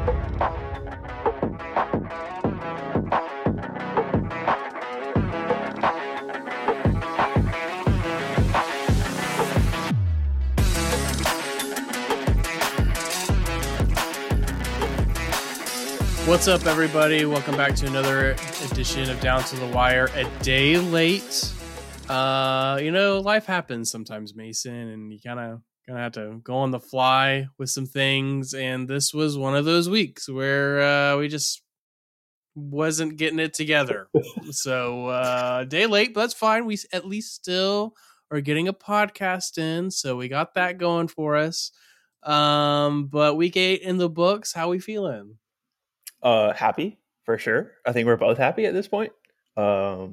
What's up, everybody? Welcome back to another edition of Down to the Wire. A day late. Life happens sometimes, Mason, and you kind of have to go on the fly with some things. And this was one of those weeks where we just wasn't getting it together. So a day late, but that's fine. We at least still are getting a podcast in, so we got that going for us. But week 8 in the books. How we feeling? Happy for sure. I think we're both happy at this point. I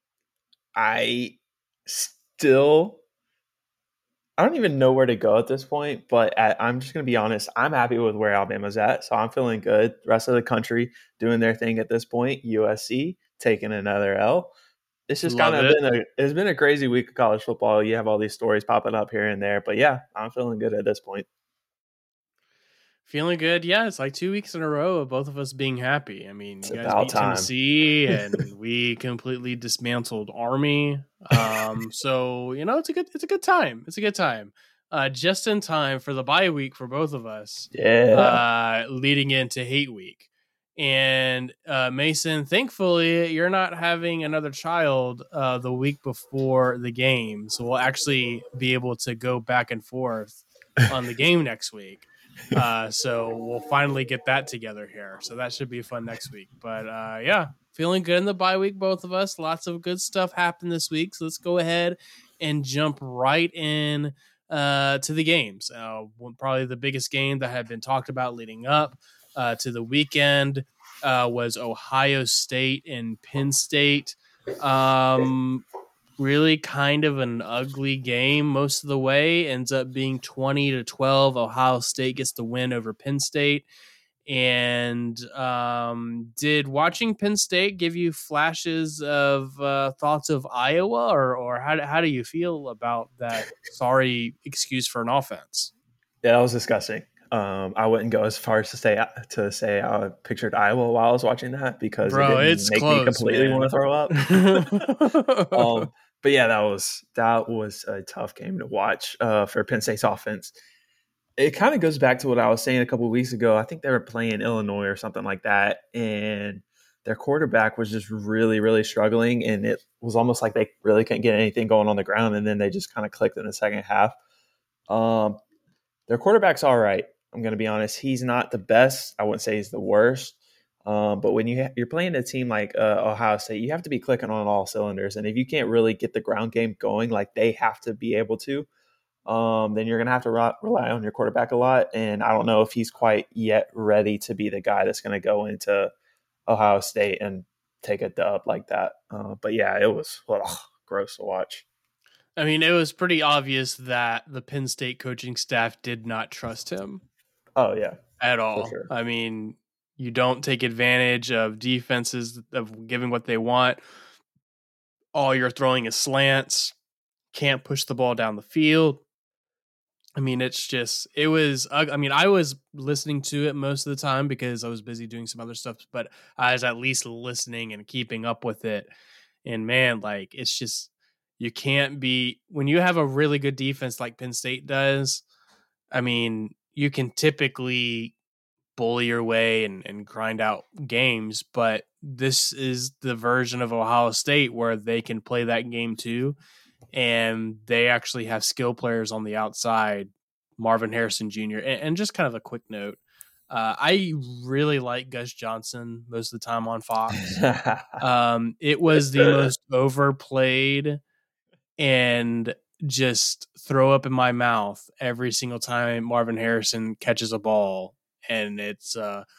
don't even know where to go at this point, but I'm just going to be honest. I'm happy with where Alabama's at, so I'm feeling good. The rest of the country doing their thing at this point. USC taking another L. It's just it's been a crazy week of college football. You have all these stories popping up here and there, but yeah, I'm feeling good at this point. Feeling good. Yeah, it's like 2 weeks in a row of both of us being happy. I mean, it's you guys beat Tennessee and we completely dismantled Army. So, it's a good time. It's a good time. Just in time for the bye week for both of us. Yeah. Leading into hate week. And Mason, thankfully, you're not having another child the week before the game. So we'll actually be able to go back and forth on the game next week. So we'll finally get that together here. So that should be fun next week. But yeah, feeling good in the bye week, both of us. Lots of good stuff happened this week. So let's go ahead and jump right in to the games. Probably the biggest game that had been talked about leading up to the weekend was Ohio State and Penn State. Really kind of an ugly game most of the way. Ends up being 20-12. Ohio State gets the win over Penn State. And did watching Penn State give you flashes of thoughts of Iowa, or how do you feel about that sorry excuse for an offense? Yeah, that was disgusting. I wouldn't go as far as to say I pictured Iowa while I was watching that, because it didn't make me completely want to throw up. But yeah, that was a tough game to watch for Penn State's offense. It kind of goes back to what I was saying a couple of weeks ago. I think they were playing Illinois or something like that, and their quarterback was just really, really struggling, and it was almost like they really couldn't get anything going on the ground, and then they just kind of clicked in the second half. Their quarterback's all right. I'm going to be honest. He's not the best. I wouldn't say he's the worst. But when you're playing a team like Ohio State, you have to be clicking on all cylinders. And if you can't really get the ground game going like they have to be able to, then you're going to have to rely on your quarterback a lot. And I don't know if he's quite yet ready to be the guy that's going to go into Ohio State and take a dub like that. But yeah, it was gross to watch. I mean, it was pretty obvious that the Penn State coaching staff did not trust him. Oh, yeah. At all. For sure. I mean, you don't take advantage of defenses of giving what they want. All you're throwing is slants. Can't push the ball down the field. I mean, I was listening to it most of the time because I was busy doing some other stuff, but I was at least listening and keeping up with it. And man, like, it's just, you can't be, when you have a really good defense like Penn State does, I mean, you can typically bully your way and grind out games, but this is the version of Ohio State where they can play that game too, and they actually have skill players on the outside, Marvin Harrison Jr. And just kind of a quick note, I really like Gus Johnson most of the time on Fox. It was the most overplayed and just throw up in my mouth every single time Marvin Harrison catches a ball. And it's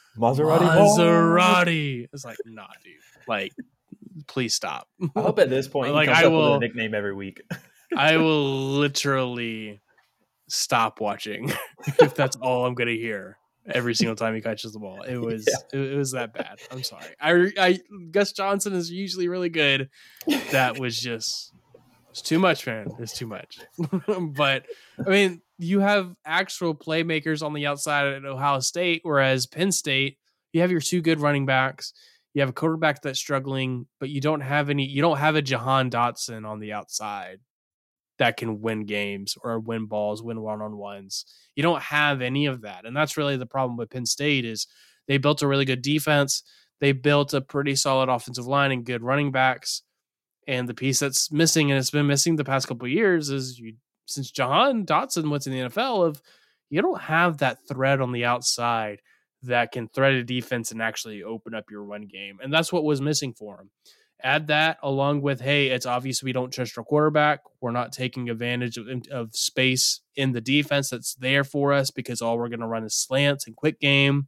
Maserati. It's like, nah, dude. Like, please stop. I hope at this point he comes up with a nickname every week. I will literally stop watching if that's all I'm gonna hear every single time he catches the ball. It was that bad. I'm sorry. Gus Johnson is usually really good. That was just It's too much, man. It's too much. But I mean, you have actual playmakers on the outside at Ohio State, whereas Penn State, you have your two good running backs. You have a quarterback that's struggling, but you don't have any. You don't have a Jahan Dotson on the outside that can win games or win balls, win one-on-ones. You don't have any of that, and that's really the problem with Penn State. Is they built a really good defense. They built a pretty solid offensive line and good running backs. And the piece that's missing, and it's been missing the past couple of years, is since Jahan Dotson went to the NFL, of you don't have that threat on the outside that can thread a defense and actually open up your run game. And that's what was missing for him. Add that along with, hey, it's obvious we don't trust our quarterback. We're not taking advantage of space in the defense that's there for us because all we're going to run is slants and quick game.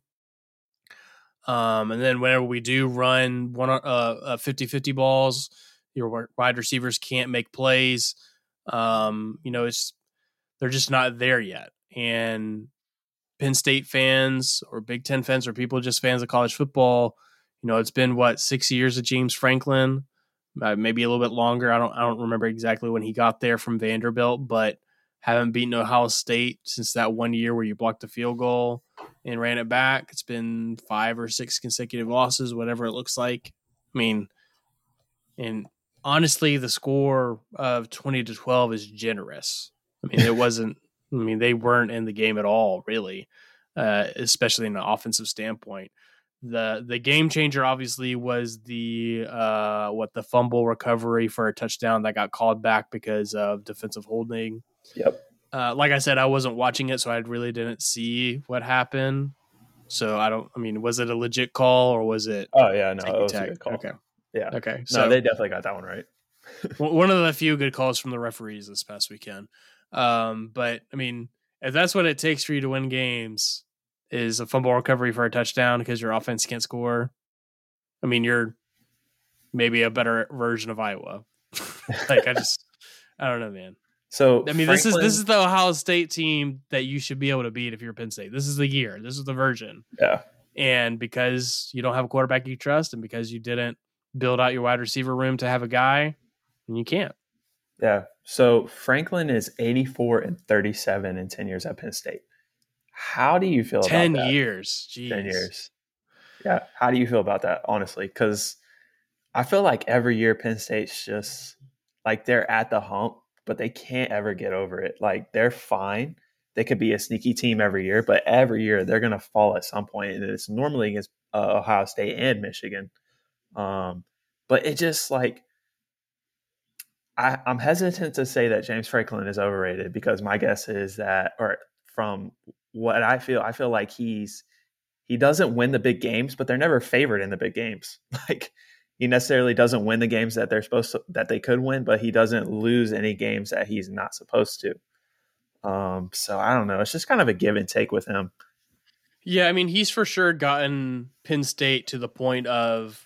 And then whenever we do run 50-50 balls, your wide receivers can't make plays. They're just not there yet. And Penn State fans or Big Ten fans or people just fans of college football, it's been 6 years of James Franklin, maybe a little bit longer. I don't remember exactly when he got there from Vanderbilt, but haven't beaten Ohio State since that 1 year where you blocked a field goal and ran it back. It's been 5 or 6 consecutive losses, whatever it looks like. I mean, and honestly, the score of 20-12 is generous. I mean, it wasn't. I mean, they weren't in the game at all, really, especially in an offensive standpoint. The game changer obviously was the fumble recovery for a touchdown that got called back because of defensive holding. Yep. Like I said, I wasn't watching it, so I really didn't see what happened. So was it a legit call or was it? Oh yeah, no, it was a good call. Okay. Yeah. Okay. So they definitely got that one right. One of the few good calls from the referees this past weekend. But I mean, if that's what it takes for you to win games is a fumble recovery for a touchdown because your offense can't score, I mean, you're maybe a better version of Iowa. I don't know, man. So I mean, this is the Ohio State team that you should be able to beat if you're Penn State. This is the year. This is the version. Yeah. And because you don't have a quarterback you trust, and because you didn't build out your wide receiver room to have a guy, and you can't. Yeah. So Franklin is 84-37 in 10 years at Penn State. How do you feel about that? 10 years. Jeez. 10 years. Yeah. How do you feel about that, honestly? Because I feel like every year Penn State's just like they're at the hump, but they can't ever get over it. Like they're fine. They could be a sneaky team every year, but every year they're going to fall at some point, and it's normally against Ohio State and Michigan. But it just like I'm hesitant to say that James Franklin is overrated because my guess is that, or from what I feel like he doesn't win the big games, but they're never favored in the big games. Like he necessarily doesn't win the games that that they could win, but he doesn't lose any games that he's not supposed to. So I don't know. It's just kind of a give and take with him. Yeah, I mean, he's for sure gotten Penn State to the point of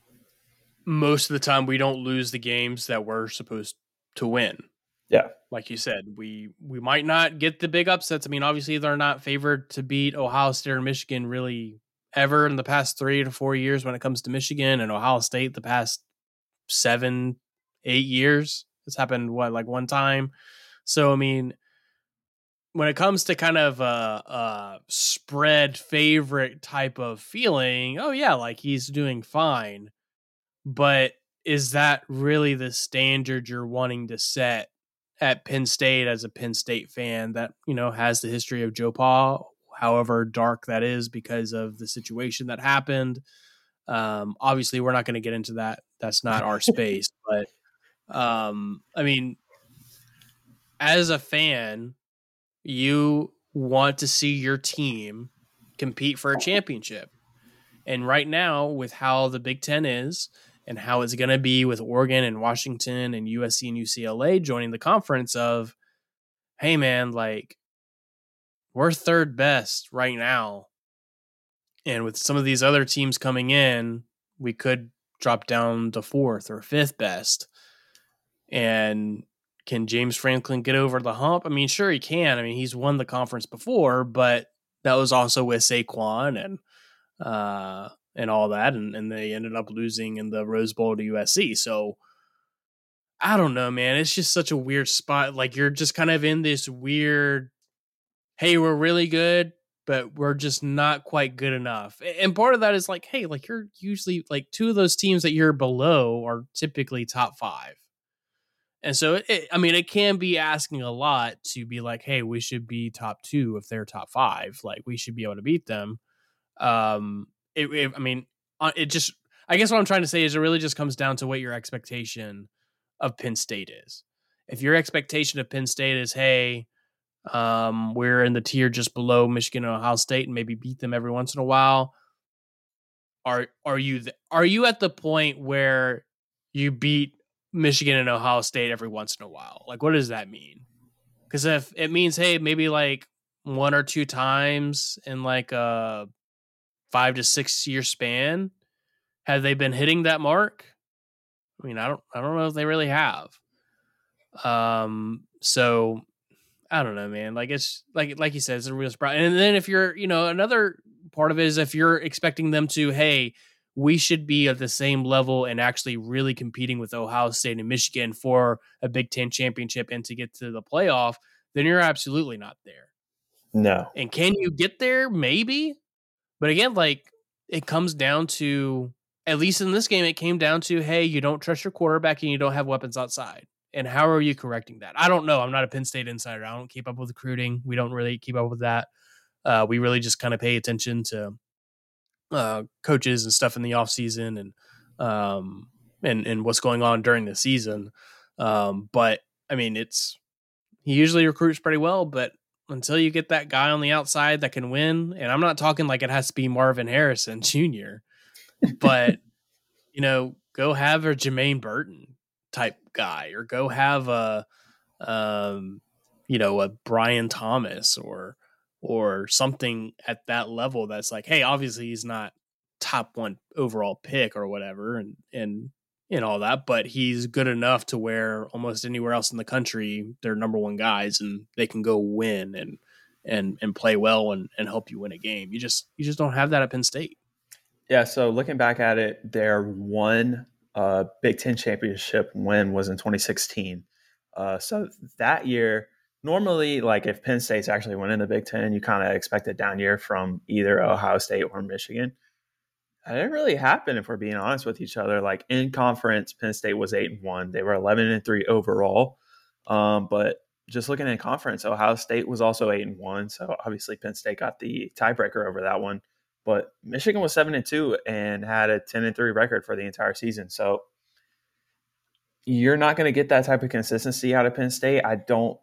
most of the time we don't lose the games that we're supposed to win. Yeah. Like you said, we might not get the big upsets. I mean, obviously they're not favored to beat Ohio State or Michigan really ever in the past 3 to 4 years when it comes to Michigan, and Ohio State the past 7-8 years. It's happened one time. So I mean, when it comes to kind of a spread favorite type of feeling, oh yeah, like he's doing fine. But is that really the standard you're wanting to set at Penn State as a Penn State fan that, has the history of Joe Pa, however dark that is because of the situation that happened? Obviously, we're not going to get into that. That's not our space. But, I mean, as a fan, you want to see your team compete for a championship. And right now, with how the Big Ten is and how it's going to be with Oregon and Washington and USC and UCLA joining the conference of, hey, man, like, we're third best right now. And with some of these other teams coming in, we could drop down to fourth or fifth best. And can James Franklin get over the hump? I mean, sure he can. I mean, he's won the conference before, but that was also with Saquon and all that, and they ended up losing in the Rose Bowl to USC. So I don't know, man. It's just such a weird spot. Like, you're just kind of in this weird, hey, we're really good, but we're just not quite good enough. And part of that is like, hey, like, you're usually like, two of those teams that you're below are typically top 5. And so, I mean, it can be asking a lot to be like, hey, we should be top 2 if they're top 5. Like, we should be able to beat them. I mean, it just, I guess what I'm trying to say is it really just comes down to what your expectation of Penn State is. If your expectation of Penn State is, hey, we're in the tier just below Michigan and Ohio State and maybe beat them every once in a while, are you at the point where you beat Michigan and Ohio State every once in a while? Like, what does that mean? Because if it means, hey, maybe like 1 or 2 times in like a 5 to 6 year span, have they been hitting that mark? I mean, I don't know if they really have. So I don't know, man. Like, it's like you said, it's a real surprise. And then if you're, another part of it is if you're expecting them to, hey, we should be at the same level and actually really competing with Ohio State and Michigan for a Big Ten championship and to get to the playoff, then you're absolutely not there. No. And can you get there? Maybe. But again, like, it comes down to, at least in this game, it came down to, hey, you don't trust your quarterback and you don't have weapons outside. And how are you correcting that? I don't know. I'm not a Penn State insider. I don't keep up with recruiting. We don't really keep up with that. We really just kind of pay attention to coaches and stuff in the offseason and what's going on during the season. But I mean, he usually recruits pretty well, but until you get that guy on the outside that can win, and I'm not talking like it has to be Marvin Harrison Jr., but go have a Jermaine Burton type guy, or go have a Brian Thomas or something at that level that's like, hey, obviously he's not top 1 overall pick or whatever, and all that, but he's good enough to where almost anywhere else in the country they're number 1 guys and they can go win and play well and help you win a game. You just don't have that at Penn State. Yeah, so looking back at it, their one Big Ten championship win was in 2016. So that year, normally, like if Penn State's actually winning the Big Ten, you kind of expect a down year from either Ohio State or Michigan. That didn't really happen, if we're being honest with each other. Like in conference, Penn State was 8-1. They were 11-3 overall. But just looking in conference, Ohio State was also 8-1. So obviously Penn State got the tiebreaker over that one. But Michigan was 7-2 and had a 10-3 record for the entire season. So you're not going to get that type of consistency out of Penn State. I don't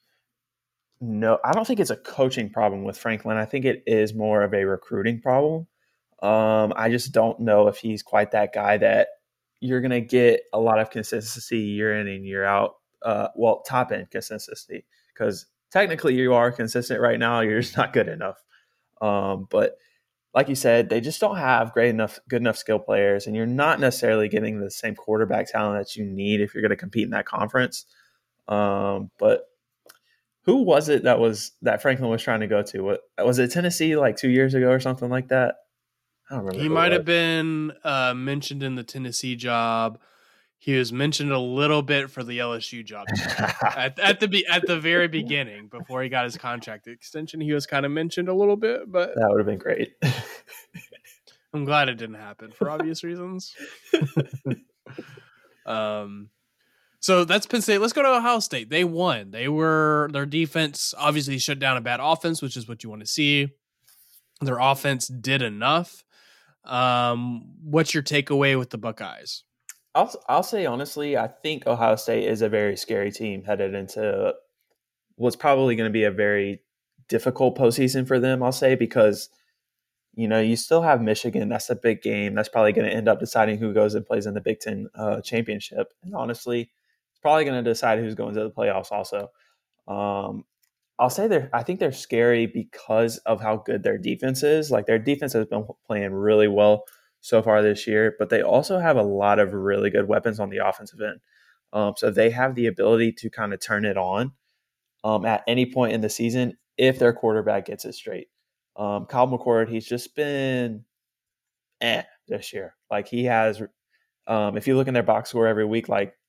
think it's a coaching problem with Franklin. I think it is more of a recruiting problem. I just don't know if he's quite that guy that you're going to get a lot of consistency year in and year out. Top end consistency, because technically you are consistent right now. You're just not good enough. But like you said, they just don't have good enough skill players, and you're not necessarily getting the same quarterback talent that you need if you're going to compete in that conference. But who was it that Franklin was trying to go to? Was it Tennessee like 2 years ago or something like that? I don't remember. He might have been mentioned in the Tennessee job. He was mentioned a little bit for the LSU job at the very beginning before he got his contract extension. He was kind of mentioned a little bit, but that would have been great. I'm glad it didn't happen for obvious reasons. So that's Penn State. Let's go to Ohio State. They won. Their defense obviously shut down a bad offense, which is what you want to see. Their offense did enough. What's your takeaway with the Buckeyes? I'll say honestly, I think Ohio State is a very scary team headed into what's probably going to be a very difficult postseason for them. I'll say, because you still have Michigan. That's a big game. That's probably going to end up deciding who goes and plays in the Big Ten championship. And honestly, it's probably going to decide who's going to the playoffs also. I'll say I think they're scary because of how good their defense is. Like, their defense has been playing really well so far this year, but they also have a lot of really good weapons on the offensive end. So they have the ability to kind of turn it on at any point in the season if their quarterback gets it straight. Kyle McCord, he's just been this year. Like, he has, if you look in their box score every week, like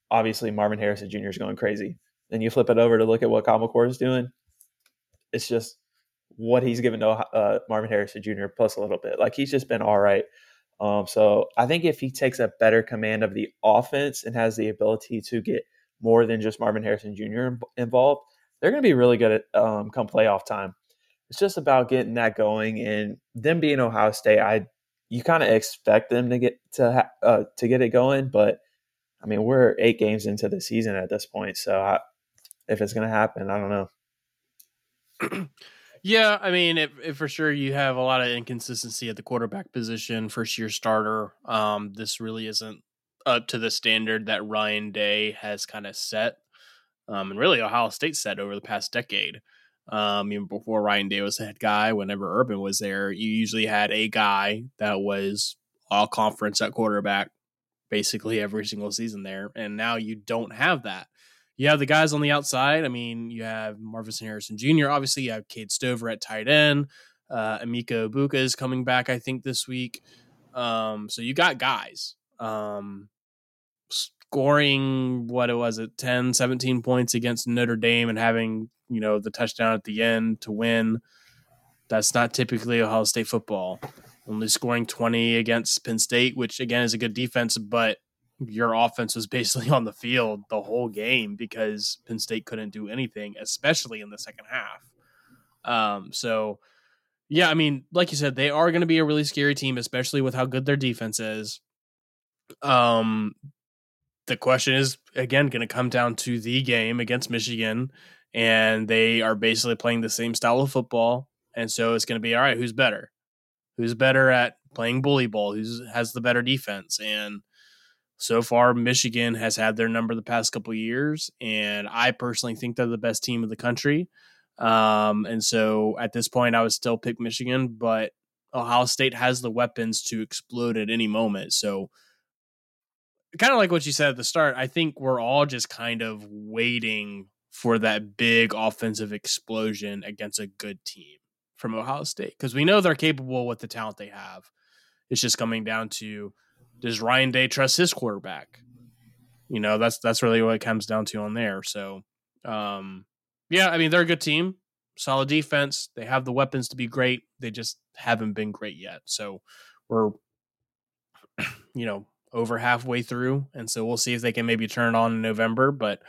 obviously Marvin Harrison Jr. is going crazy. Then you flip it over to look at what Kyle McCord is doing. It's just what he's given to Marvin Harrison Jr. plus a little bit. Like, he's just been all right. So I think if he takes a better command of the offense and has the ability to get more than just Marvin Harrison Jr. involved, they're going to be really good at come playoff time. It's just about getting that going, and them being Ohio State, you kind of expect them to get it going, but I mean, we're 8 games into the season at this point, so if it's going to happen, I don't know. Yeah, I mean, if for sure you have a lot of inconsistency at the quarterback position, first-year starter. This really isn't up to the standard that Ryan Day has kind of set, and really Ohio State set over the past decade. Even before Ryan Day was the head guy, whenever Urban was there, you usually had a guy that was all conference at quarterback basically every single season there, and now you don't have that. You have the guys on the outside. I mean, you have Marvin Harrison Jr. Obviously, you have Cade Stover at tight end. Emeka Ibuka is coming back, I think, this week. So you got guys scoring, 10, 17 points against Notre Dame and having, the touchdown at the end to win. That's not typically Ohio State football. Only scoring 20 against Penn State, which, again, is a good defense, but your offense was basically on the field the whole game because Penn State couldn't do anything, especially in the second half. So, yeah, I mean, like you said, they are going to be a really scary team, especially with how good their defense is. The question is, again, going to come down to the game against Michigan, and they are basically playing the same style of football. And so it's going to be, all right, who's better? Who's better at playing bully ball? Who has the better defense? And so far, Michigan has had their number the past couple of years, and I personally think they're the best team in the country. And so at this point, I would still pick Michigan, but Ohio State has the weapons to explode at any moment. So kind of like what you said at the start, I think we're all just kind of waiting for that big offensive explosion against a good team from Ohio State, because we know they're capable with the talent they have. It's just coming down to, does Ryan Day trust his quarterback? That's really what it comes down to on there. So, yeah, I mean, they're a good team, solid defense. They have the weapons to be great. They just haven't been great yet. So we're, over halfway through. And so we'll see if they can maybe turn it on in November, but,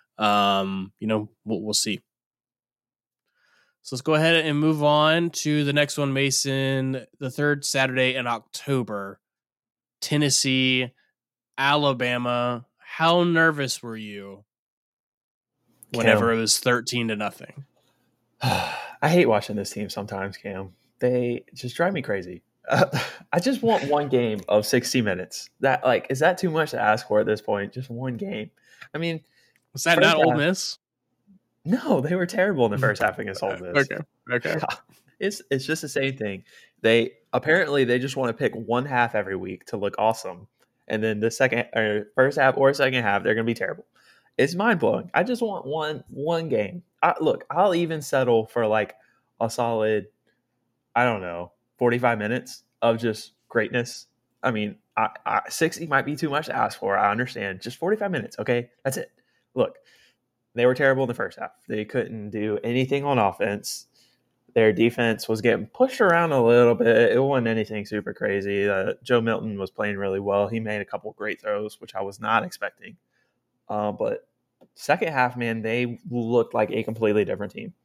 we'll see. So let's go ahead and move on to the next one, Mason. The third Saturday in October, Tennessee, Alabama. How nervous were you whenever it was 13-0? I hate watching this team sometimes, Cam. They just drive me crazy. I just want one game of 60 minutes. Is that too much to ask for at this point? Just one game. I mean, was that not Ole Miss? No, they were terrible in the first half against Ole Miss. Okay. It's just the same thing. They just want to pick one half every week to look awesome, and then the first half or second half they're going to be terrible. It's mind blowing. I just want one game. I'll even settle for like a solid, I don't know, 45 minutes of just greatness. I mean, 60 might be too much to ask for. I understand. Just 45 minutes, okay? That's it. Look, they were terrible in the first half. They couldn't do anything on offense. Their defense was getting pushed around a little bit. It wasn't anything super crazy. Joe Milton was playing really well. He made a couple great throws, which I was not expecting. But second half, man, they looked like a completely different team.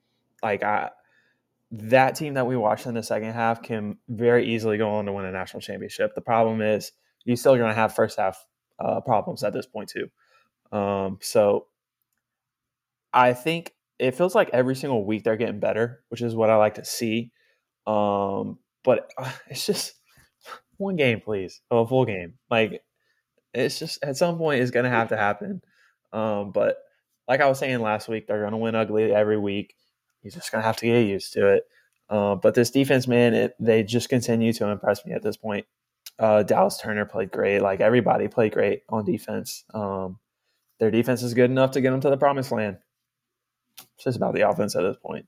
That team that we watched in the second half can very easily go on to win a national championship. The problem is you're still going to have first half problems at this point too. So I think it feels like every single week they're getting better, which is what I like to see. But it's just one game, please. A full game. It's just at some point it's going to have to happen. But like I was saying last week, they're going to win ugly every week. You're just going to have to get used to it. But this defense, man, they just continue to impress me at this point. Dallas Turner played great. Everybody played great on defense. Their defense is good enough to get them to the promised land. It's just about the offense at this point.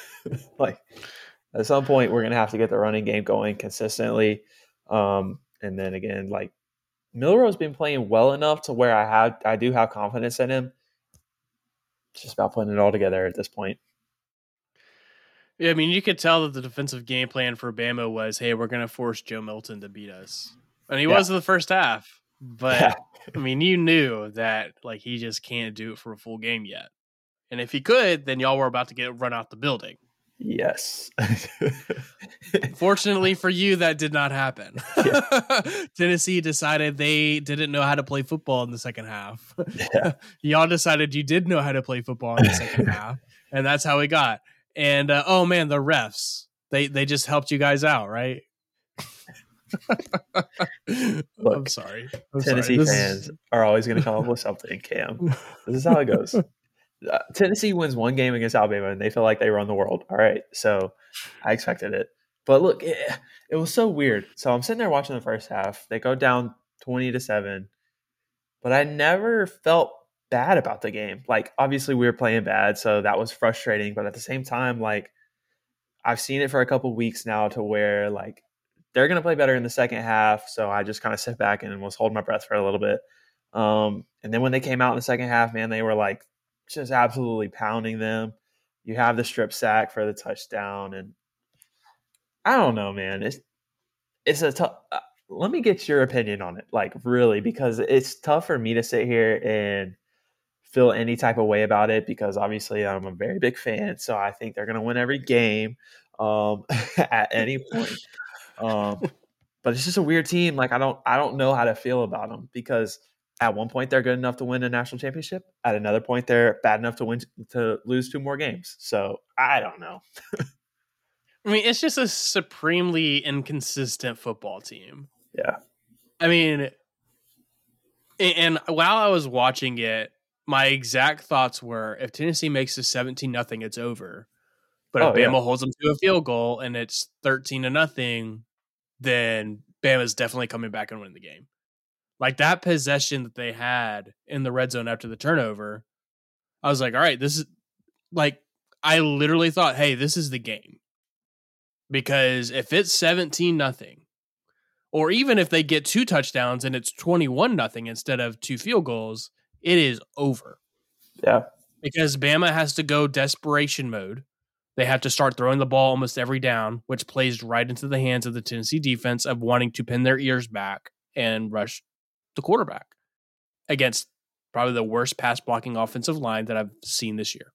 At some point, we're going to have to get the running game going consistently. And then again, Milroe's been playing well enough to where I do have confidence in him. It's just about putting it all together at this point. Yeah, I mean, you could tell that the defensive game plan for Bama was, hey, we're going to force Joe Milton to beat us. And he was in the first half. But, I mean, you knew that, like, he just can't do it for a full game yet. And if he could, then y'all were about to get run out the building. Yes. Fortunately for you, that did not happen. Yeah. Tennessee decided they didn't know how to play football in the second half. Yeah. Y'all decided you did know how to play football in the second half. And that's how we got. And, oh, man, the refs, they just helped you guys out, right? Look, I'm sorry. Tennessee fans are always going to come up with something, Cam. This is how it goes. Tennessee wins one game against Alabama, and they feel like they run the world. All right, so I expected it. But look, it was so weird. So I'm sitting there watching the first half. They go down 20-7, but I never felt bad about the game. Like, obviously we were playing bad, so that was frustrating. But at the same time, like, I've seen it for a couple weeks now to where, like, they're going to play better in the second half. So I just kind of sit back and was holding my breath for a little bit. And then when they came out in the second half, man, they were like just absolutely pounding them. You have the strip sack for the touchdown. And I don't know, man. It's a tough. Let me get your opinion on it, like, really, because it's tough for me to sit here and feel any type of way about it, because obviously I'm a very big fan. So I think they're going to win every game at any point. But it's just a weird team. Like, I don't know how to feel about them, because at one point they're good enough to win a national championship. At another point, they're bad enough to lose 2 more games. So I don't know. I mean, it's just a supremely inconsistent football team. Yeah. I mean, and while I was watching it, my exact thoughts were, if Tennessee makes it 17-0, it's over. But if Bama holds them to a field goal and it's 13-0, then Bama's definitely coming back and winning the game. Like, that possession that they had in the red zone after the turnover, I was like, all right, this is, like, I literally thought, hey, this is the game. Because if it's 17-0, or even if they get 2 touchdowns and it's 21-0 instead of 2 field goals, it is over. Yeah. Because Bama has to go desperation mode. They have to start throwing the ball almost every down, which plays right into the hands of the Tennessee defense of wanting to pin their ears back and rush the quarterback against probably the worst pass blocking offensive line that I've seen this year.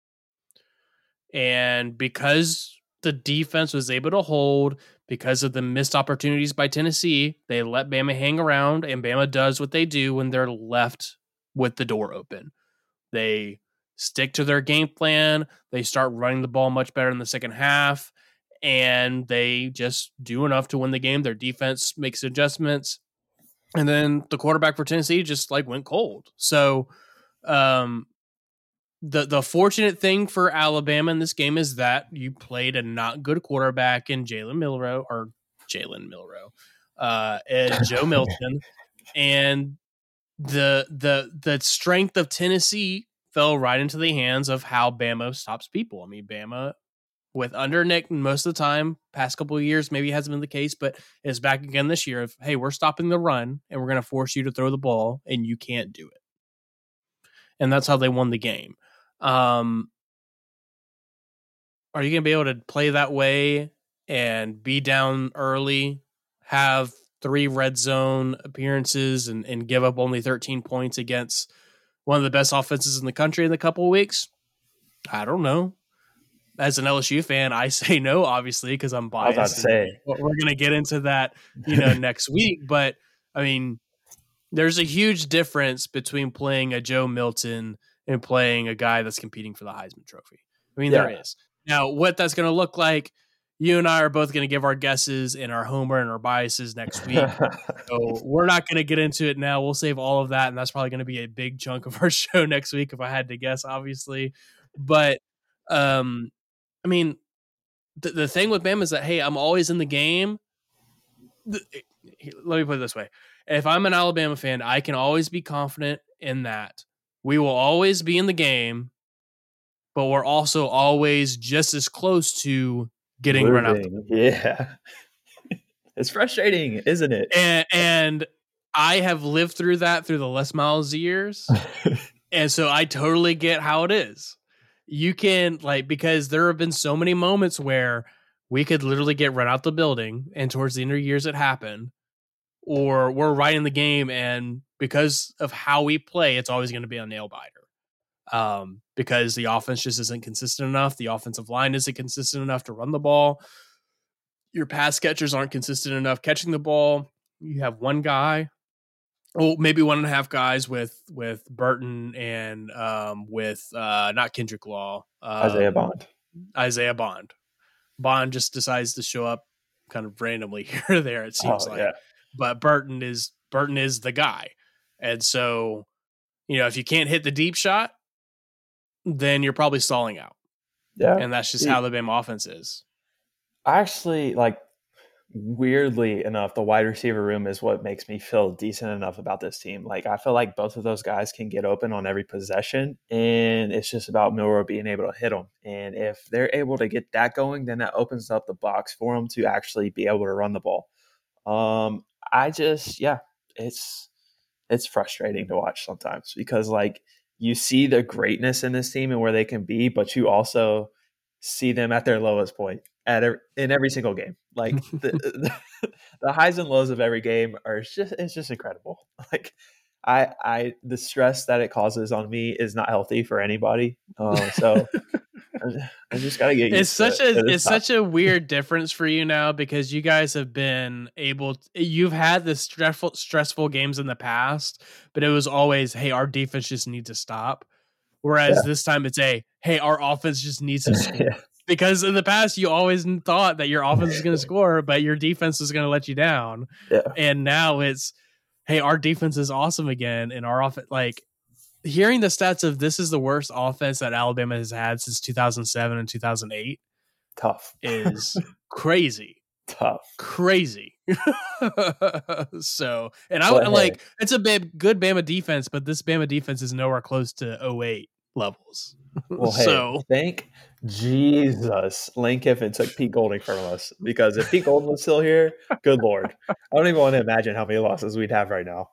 And because the defense was able to hold, because of the missed opportunities by Tennessee, they let Bama hang around, and Bama does what they do when they're left with the door open. They stick to their game plan. They start running the ball much better in the second half, and they just do enough to win the game. Their defense makes adjustments, and then the quarterback for Tennessee just like went cold. So, the fortunate thing for Alabama in this game is that you played a not good quarterback in Jalen Milroe, and Joe Milton, and the strength of Tennessee fell right into the hands of how Bama stops people. I mean, Bama with under Nick most of the time, past couple of years, maybe it hasn't been the case, but it's back again this year of, hey, we're stopping the run and we're going to force you to throw the ball and you can't do it. And that's how they won the game. Are you going to be able to play that way and be down early, have 3 red zone appearances and give up only 13 points against one of the best offenses in the country in a couple of weeks? I don't know. As an LSU fan, I say no, obviously, because I'm biased. I was about to say. We're going to get into that, next week. But, I mean, there's a huge difference between playing a Joe Milton and playing a guy that's competing for the Heisman Trophy. I mean, there is. Now, what that's going to look like, you and I are both going to give our guesses and our homer and our biases next week. So we're not going to get into it now. We'll save all of that, and that's probably going to be a big chunk of our show next week if I had to guess, obviously. But, I mean, the thing with Bama is that, hey, I'm always in the game. Let me put it this way. If I'm an Alabama fan, I can always be confident in that we will always be in the game, but we're also always just as close to getting run out. Yeah. It's frustrating, isn't it? And I have lived through that through the Les Miles years. And so I totally get how it is. You can because there have been so many moments where we could literally get run out the building, and towards the end of the years it happened, or we're right in the game, and because of how we play, it's always going to be a nail biter. Because the offense just isn't consistent enough. The offensive line isn't consistent enough to run the ball. Your pass catchers aren't consistent enough catching the ball. You have one guy, maybe 1.5 guys with Burton and with not Kendrick Law, Isaiah Bond. Bond just decides to show up kind of randomly here or there, it seems like. Yeah. But Burton is the guy. And so, if you can't hit the deep shot, then you're probably stalling out. Yeah. And that's just how the Bama offense is. I actually, weirdly enough, the wide receiver room is what makes me feel decent enough about this team. I feel like both of those guys can get open on every possession, and it's just about Milroe being able to hit them. And if they're able to get that going, then that opens up the box for them to actually be able to run the ball. It's frustrating to watch sometimes because you see the greatness in this team and where they can be, but you also see them at their lowest point in every single game. The highs and lows of every game it's just incredible. The stress that it causes on me is not healthy for anybody. So I just gotta get used to it. It's such a weird difference for you now because you guys have been you've had this stressful games in the past, but it was always, hey, our defense just needs to stop. Whereas this time it's hey, our offense just needs to score. Yeah. Because in the past, you always thought that your offense is going to score, but your defense is going to let you down. Yeah. And now it's, hey, our defense is awesome again. And our offense, hearing the stats of this is the worst offense that Alabama has had since 2007 and 2008. Tough. Is crazy. Tough. Crazy. So, and it's a good Bama defense, but this Bama defense is nowhere close to 08 levels. Well, hey, thank Jesus Lane Kiffin took Pete Golding from us, because if Pete Golding was still here, good Lord. I don't even want to imagine how many losses we'd have right now.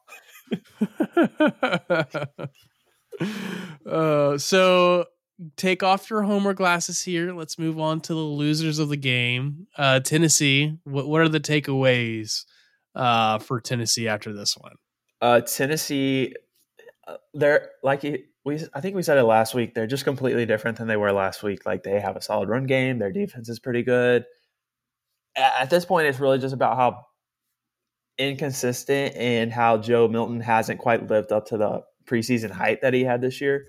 So take off your homer glasses here. Let's move on to the losers of the game. Tennessee, what are the takeaways for Tennessee after this one? Tennessee, they're I think we said it last week. They're just completely different than they were last week. They have a solid run game. Their defense is pretty good. At this point, it's really just about how inconsistent and how Joe Milton hasn't quite lived up to the preseason hype that he had this year.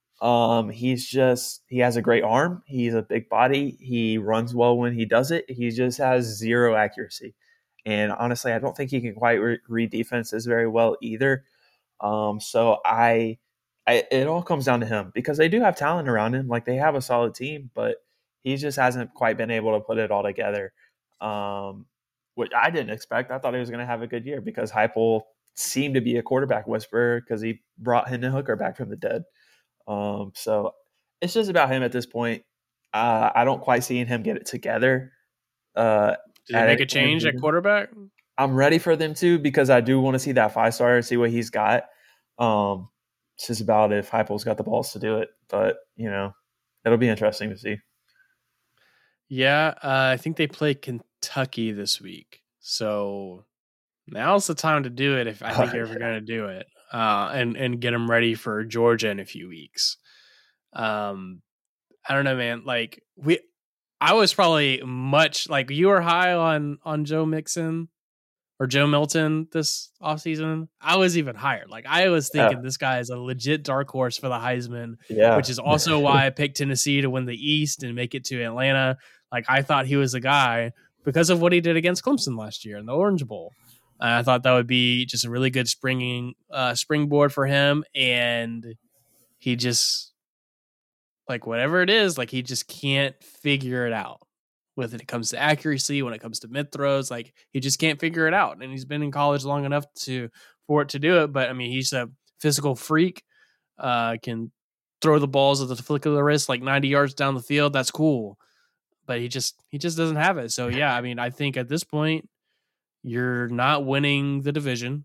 He has a great arm. He's a big body. He runs well when he does it. He just has zero accuracy. And honestly, I don't think he can quite read defenses very well either. So it all comes down to him, because they do have talent around him. They have a solid team, but he just hasn't quite been able to put it all together, which I didn't expect. I thought he was going to have a good year because Heupel seemed to be a quarterback whisperer because he brought Hendon Hooker back from the dead. So it's just about him at this point. I don't quite see him get it together. Did they make a change at quarterback? I'm ready for them to, because I do want to see that 5-star and see what he's got. It's just about if Heupel's got the balls to do it. But, it'll be interesting to see. Yeah, I think they play Kentucky this week. So now's the time to do it if I think you're ever going to do it. And get them ready for Georgia in a few weeks. I don't know, man. I was probably much you were high on Joe Mixon or Joe Milton this offseason. I was even higher. I was thinking this guy is a legit dark horse for the Heisman, which is also why I picked Tennessee to win the East and make it to Atlanta. I thought he was a guy because of what he did against Clemson last year in the Orange Bowl. I thought that would be just a really good springboard for him. And he just, whatever it is, he just can't figure it out when it comes to accuracy, when it comes to mid throws. He just can't figure it out. And he's been in college long enough for it to do it. But I mean, he's a physical freak, can throw the balls at the flick of the wrist, 90 yards down the field. That's cool. But he just doesn't have it. So yeah, I mean, I think at this point, you're not winning the division.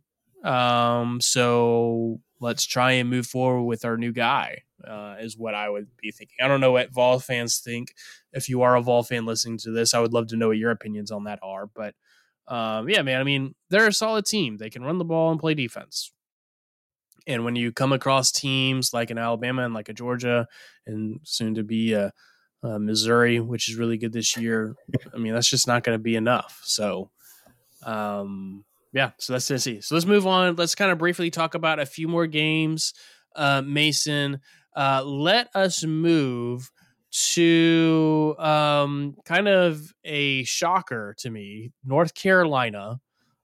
So let's try and move forward with our new guy, is what I would be thinking. I don't know what Vol fans think. If you are a Vol fan listening to this, I would love to know what your opinions on that are. But yeah, man, I mean, they're a solid team. They can run the ball and play defense. And when you come across teams like an Alabama and like a Georgia and soon to be a Missouri, which is really good this year, I mean, that's just not going to be enough. So, yeah, so that's Tennessee. So let's move on. Let's kind of briefly talk about a few more games. Mason, let us move to kind of a shocker to me. North Carolina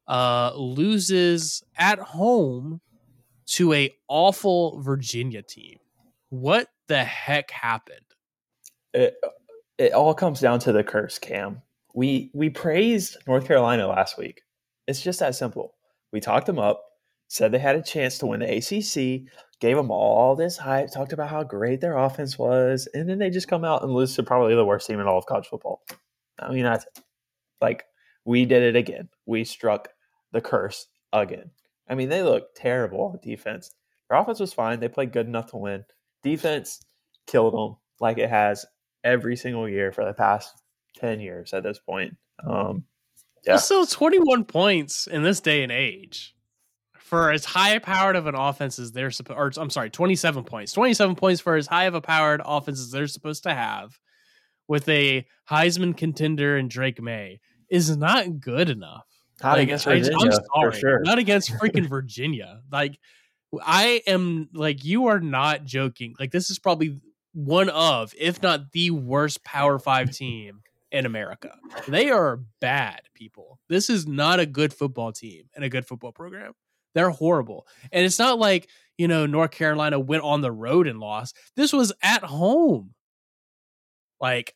loses at home to a awful Virginia team. What the heck happened? It all comes down to the curse, Cam. We praised North Carolina last week. It's just that simple. We talked them up, said they had a chance to win the ACC, gave them all this hype, talked about how great their offense was, and then they just come out and lose to probably the worst team in all of college football. I mean, that's like we did it again. We struck the curse again. I mean, they look terrible on defense. Their offense was fine. They played good enough to win. Defense killed them like it has every single year for the past 10 years at this point. Yeah. Still 21 points in this day and age for as high powered of an offense as they're supposed, or I'm sorry, 27 points. 27 points for as high of a powered offense as they're supposed to have with a Heisman contender and Drake May is not good enough. Not against Virginia, I'm sorry, for sure. Not against freaking Virginia. Like, I am like, you are not joking. Like, this is probably one of, if not the worst Power 5 team in America. They are bad, people. This is not a good football team and a good football program. They're horrible. And it's not like, you know, North Carolina went on the road and lost. This was at home. Like,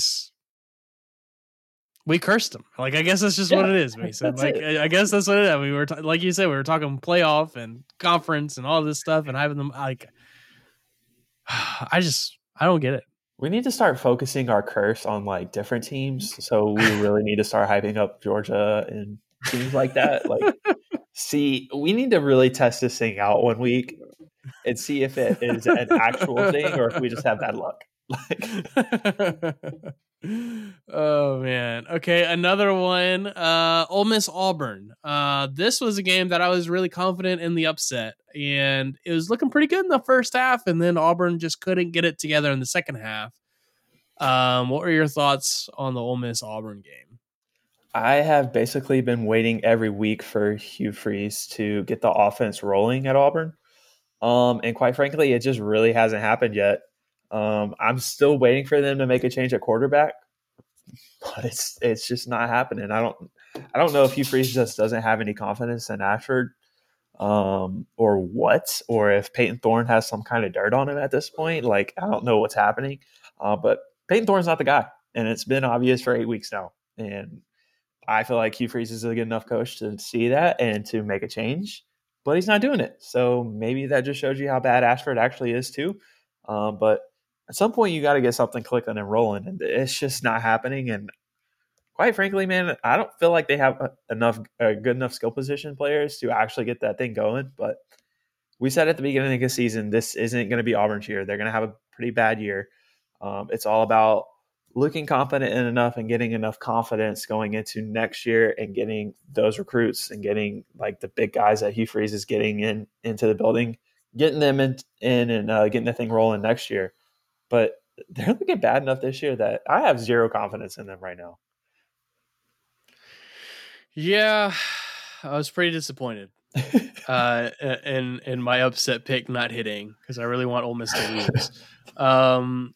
we cursed them. Like, I guess that's just what it is, Mason. Like, I guess that's what it is. We were like you said, we were talking playoff and conference and all this stuff, and having them like, I don't get it. We need to start focusing our curse on like different teams. So we really need to start hyping up Georgia and teams like that. Like, see, we need to really test this thing out one week and see if it is an actual thing or if we just have bad luck. Oh man. Okay, another one. Ole Miss Auburn. This was a game that I was really confident in the upset, and it was looking pretty good in the first half, and then Auburn just couldn't get it together in the second half. What were your thoughts on the Ole Miss Auburn game? I have basically been waiting every week for Hugh Freeze to get the offense rolling at Auburn. And quite frankly, it just really hasn't happened yet. I'm still waiting for them to make a change at quarterback, but it's just not happening. I don't know if Hugh Freeze just doesn't have any confidence in Ashford, or what, or if Peyton Thorne has some kind of dirt on him at this point. Like, I don't know what's happening, but Peyton Thorne's not the guy, and it's been obvious for 8 weeks now. And I feel like Hugh Freeze is a good enough coach to see that and to make a change, but he's not doing it. So maybe that just shows you how bad Ashford actually is too. But at some point, you got to get something clicking and rolling, and it's just not happening. And quite frankly, man, I don't feel like they have good enough skill position players to actually get that thing going. But we said at the beginning of the season, this isn't going to be Auburn's year. They're going to have a pretty bad year. It's all about looking confident in enough and getting enough confidence going into next year and getting those recruits and getting like the big guys that Hugh Freeze is getting into the building, getting them in and getting the thing rolling next year. But they're looking bad enough this year that I have zero confidence in them right now. Yeah, I was pretty disappointed in my upset pick not hitting because I really want Ole Miss to lose.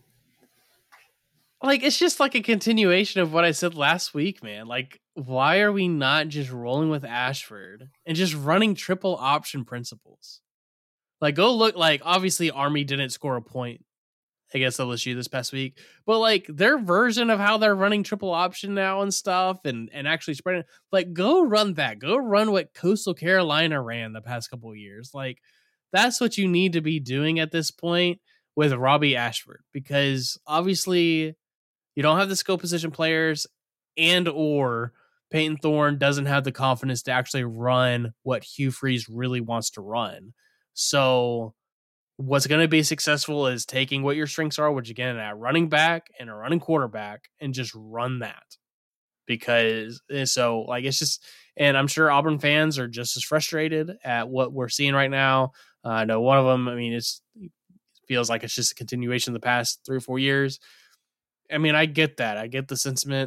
Like, it's just like a continuation of what I said last week, man. Like, why are we not just rolling with Ashford and just running triple option principles? Like, go look. Like, obviously, Army didn't score a point against LSU this past week, but like their version of how they're running triple option now and stuff and actually spreading, like, go run that. Go run what Coastal Carolina ran the past couple of years. Like, that's what you need to be doing at this point with Robbie Ashford, because obviously you don't have the skill position players and or Peyton Thorne doesn't have the confidence to actually run what Hugh Freeze really wants to run. So what's going to be successful is taking what your strengths are, which again, a running back and a running quarterback, and just run that. Because so like, it's just, and I'm sure Auburn fans are just as frustrated at what we're seeing right now. I know one of them, I mean, it feels like it's just a continuation of the past 3 or 4 years. I mean, I get that. I get the sentiment.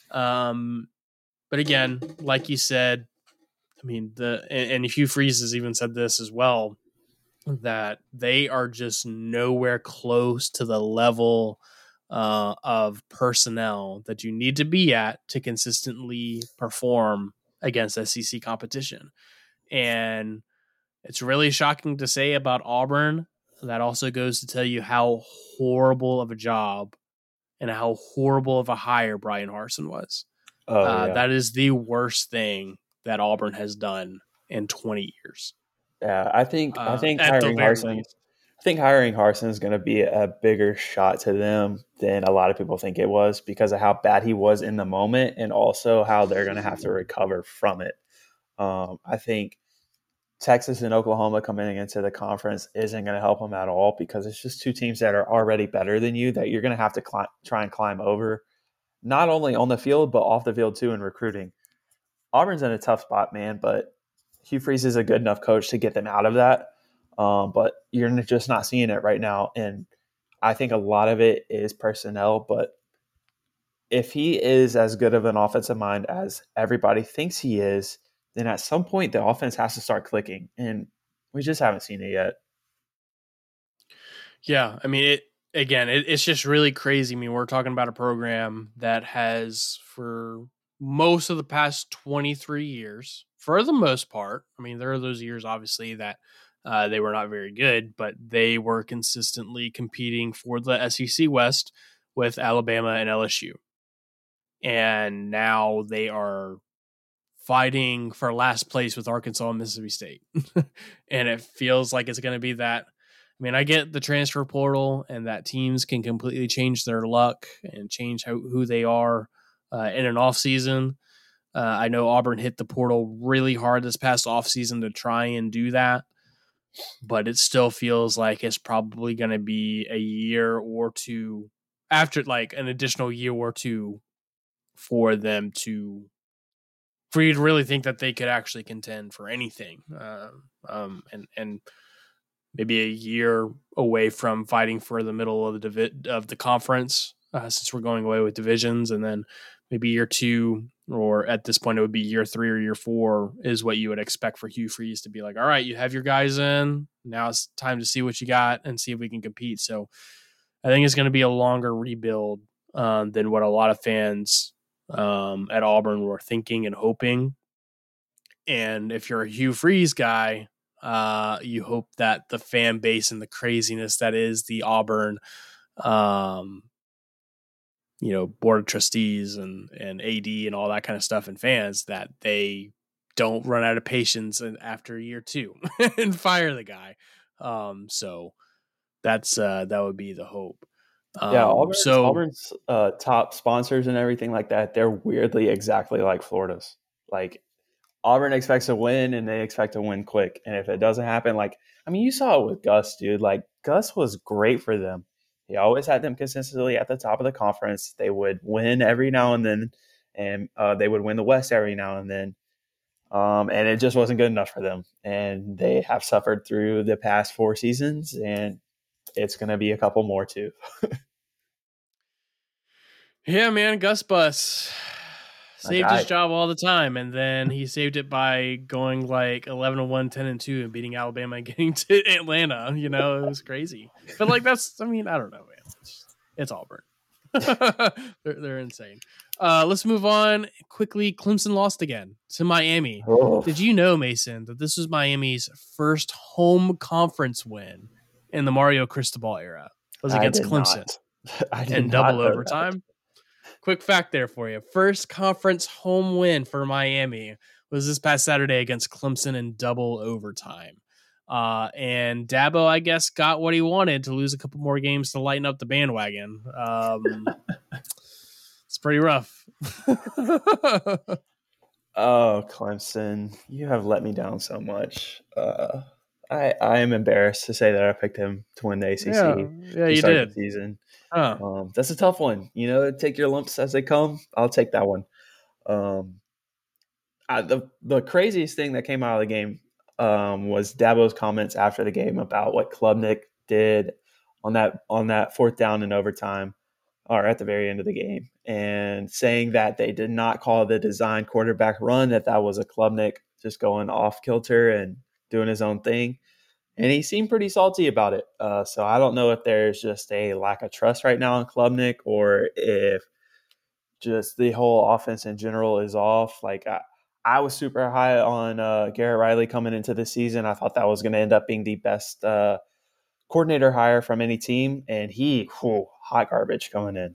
But again, like you said, I mean, and Hugh Freeze has even said this as well, that they are just nowhere close to the level of personnel that you need to be at to consistently perform against SEC competition. And it's really shocking to say about Auburn. That also goes to tell you how horrible of a job and how horrible of a hire Brian Harsin was. That is the worst thing that Auburn has done in 20 years. Yeah, I think hiring Harsin. I think hiring Harsin is going to be a bigger shot to them than a lot of people think it was, because of how bad he was in the moment, and also how they're going to have to recover from it. I think Texas and Oklahoma coming into the conference isn't going to help them at all, because it's just two teams that are already better than you that you're going to have to try and climb over, not only on the field but off the field too in recruiting. Auburn's in a tough spot, man, but Hugh Freeze is a good enough coach to get them out of that. But you're just not seeing it right now. And I think a lot of it is personnel. But if he is as good of an offensive mind as everybody thinks he is, then at some point the offense has to start clicking. And we just haven't seen it yet. Yeah, I mean, it's just really crazy. I mean, we're talking about a program that has, for most of the past 23 years, for the most part, I mean, there are those years, obviously, that they were not very good, but they were consistently competing for the SEC West with Alabama and LSU. And now they are fighting for last place with Arkansas and Mississippi State. And it feels like it's going to be that. I mean, I get the transfer portal and that teams can completely change their luck and change who they are in an offseason. I know Auburn hit the portal really hard this past offseason to try and do that, but it still feels like it's probably going to be a year or two after, like an additional year or two for them for you to really think that they could actually contend for anything. And maybe a year away from fighting for the middle of the conference, since we're going away with divisions, and then maybe year 2, or at this point it would be year 3 or year 4 is what you would expect for Hugh Freeze to be like, all right, you have your guys in, now it's time to see what you got and see if we can compete. So I think it's going to be a longer rebuild than what a lot of fans at Auburn were thinking and hoping. And if you're a Hugh Freeze guy, you hope that the fan base and the craziness that is the Auburn, board of trustees and AD and all that kind of stuff, and fans, that they don't run out of patience after year 2 and fire the guy. So that would be the hope. Auburn's top sponsors and everything like that, they're weirdly exactly like Florida's. Like, Auburn expects to win, and they expect to win quick. And if it doesn't happen, you saw it with Gus, dude. Like, Gus was great for them. He always had them consistently at the top of the conference. They would win every now and then, and they would win the West every now and then. And it just wasn't good enough for them. And they have suffered through the past 4 seasons, and it's going to be a couple more too. Yeah, man, Gus Bus saved his job all the time, and then he saved it by going like 11-1, 10-2, and beating Alabama and getting to Atlanta. It was crazy. But I don't know, man. It's Auburn. they're insane. Let's move on quickly. Clemson lost again to Miami. Oh. Did you know, Mason, that this was Miami's first home conference win in the Mario Cristobal era? It was against Clemson in double overtime. Quick fact there for you. First conference home win for Miami was this past Saturday against Clemson in double overtime. And Dabo, I guess, got what he wanted, to lose a couple more games to lighten up the bandwagon. It's pretty rough. Oh, Clemson, you have let me down so much. I am embarrassed to say that I picked him to win the ACC Yeah, to you start the did. season. Huh. That's a tough one. Take your lumps as they come. I'll take that one. Um, the craziest thing that came out of the game was Dabo's comments after the game about what Klubnik did on that fourth down in overtime, or at the very end of the game, and saying that they did not call the design quarterback run, that was a Klubnik just going off kilter and doing his own thing. And he seemed pretty salty about it. So I don't know if there's just a lack of trust right now in Klubnik, or if just the whole offense in general is off. Like I was super high on Garrett Riley coming into the season. I thought that was going to end up being the best coordinator hire from any team, and hot garbage coming in.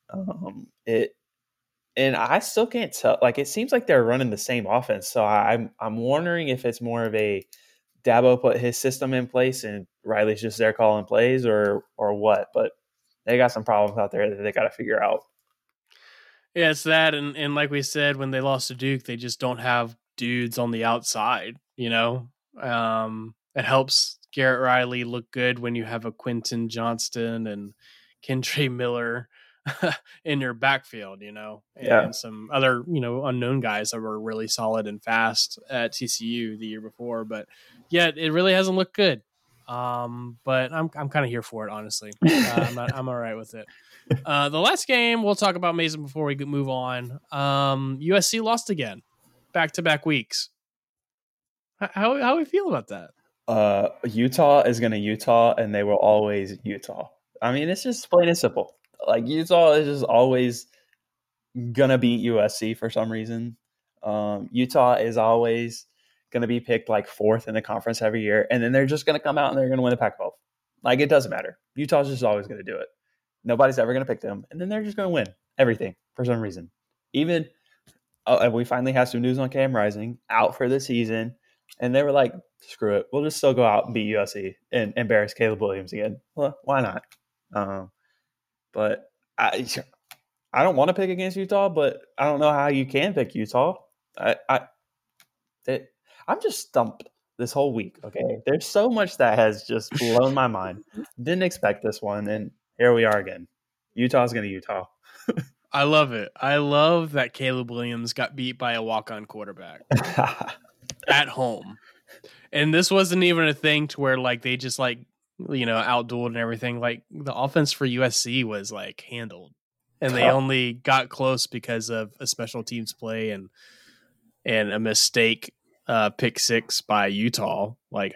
And I still can't tell. Like, it seems like they're running the same offense. So I'm wondering if it's more of a Dabo put his system in place and Riley's just there calling plays, or what. But they got some problems out there that they got to figure out. Yeah, it's that, and like we said, when they lost to Duke, they just don't have dudes on the outside. It helps Garrett Riley look good when you have a Quentin Johnston and Kendre Miller in your backfield, and some other, unknown guys that were really solid and fast at TCU the year before. But yeah, it really hasn't looked good. But I'm kind of here for it, honestly. I'm all right with it. The last game we'll talk about, Mason, before we move on. USC lost again, back-to-back weeks. How do we feel about that? Utah is going to Utah, and they will always Utah. I mean, it's just plain and simple. Like, Utah is just always going to beat USC for some reason. Utah is always going to be picked like fourth in the conference every year, and then they're just going to come out and they're going to win the Pac-12. Like, it doesn't matter. Utah's just always going to do it. Nobody's ever going to pick them, and then they're just going to win everything for some reason. Even we finally have some news on Cam Rising out for the season, and they were like, screw it, we'll just still go out and beat USC and embarrass Caleb Williams again. Well, why not? But I don't want to pick against Utah, but I don't know how you can pick Utah. I'm just stumped this whole week. Okay, there's so much that has just blown my mind. Didn't expect this one, and here we are again. Utah's going to Utah. I love it. I love that Caleb Williams got beat by a walk-on quarterback at home. And this wasn't even a thing to where like they just like, outdueled and everything. Like, the offense for USC was like handled. And they only got close because of a special teams play and a mistake pick six by Utah. Like,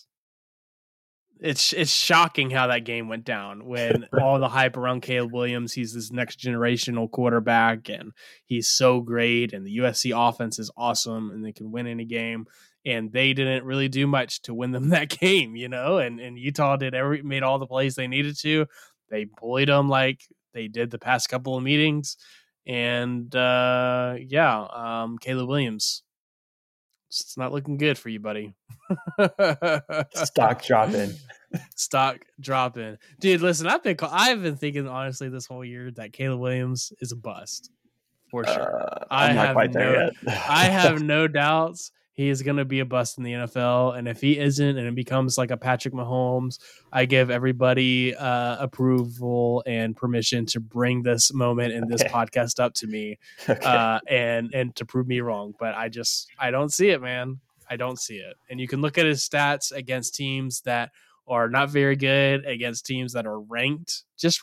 it's shocking how that game went down when all the hype around Caleb Williams, he's this next generational quarterback and he's so great and the USC offense is awesome and they can win any game, and they didn't really do much to win them that game, and Utah made all the plays they needed to. They bullied them like they did the past couple of meetings, and Caleb Williams, it's not looking good for you, buddy. Stock dropping. Dude, listen, I've been thinking honestly this whole year that Caleb Williams is a bust for sure. I have no doubts he is going to be a bust in the NFL, and if he isn't and it becomes like a Patrick Mahomes, I give everybody approval and permission to bring this moment in this podcast up to me, and to prove me wrong. But I don't see it, man. I don't see it. And you can look at his stats against teams that are not very good, against teams that are ranked,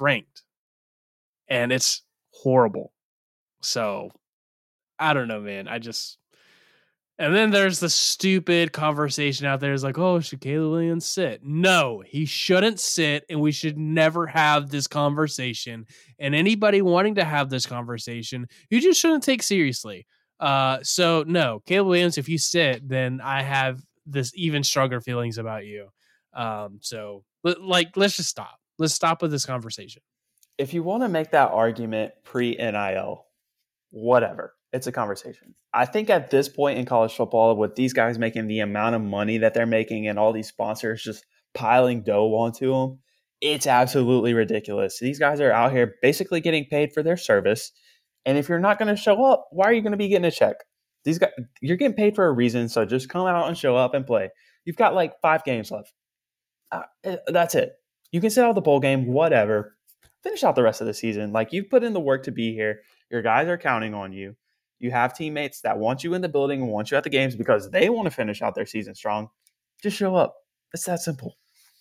and it's horrible. So I don't know, man. And then there's the stupid conversation out there. It's like, oh, should Caleb Williams sit? No, he shouldn't sit, and we should never have this conversation. And anybody wanting to have this conversation, you just shouldn't take seriously. So no, Caleb Williams, if you sit, then I have this even stronger feelings about you. So let's just stop. Let's stop with this conversation. If you want to make that argument pre-NIL, whatever. It's a conversation. I think at this point in college football, with these guys making the amount of money that they're making and all these sponsors just piling dough onto them, it's absolutely ridiculous. These guys are out here basically getting paid for their service. And if you're not going to show up, why are you going to be getting a check? these guys, you're getting paid for a reason, so just come out and show up and play. You've got like 5 games left. That's it. You can sit out the bowl game, whatever. Finish out the rest of the season. Like, you've put in the work to be here. Your guys are counting on you. You have teammates that want you in the building and want you at the games because they want to finish out their season strong. Just show up. It's that simple.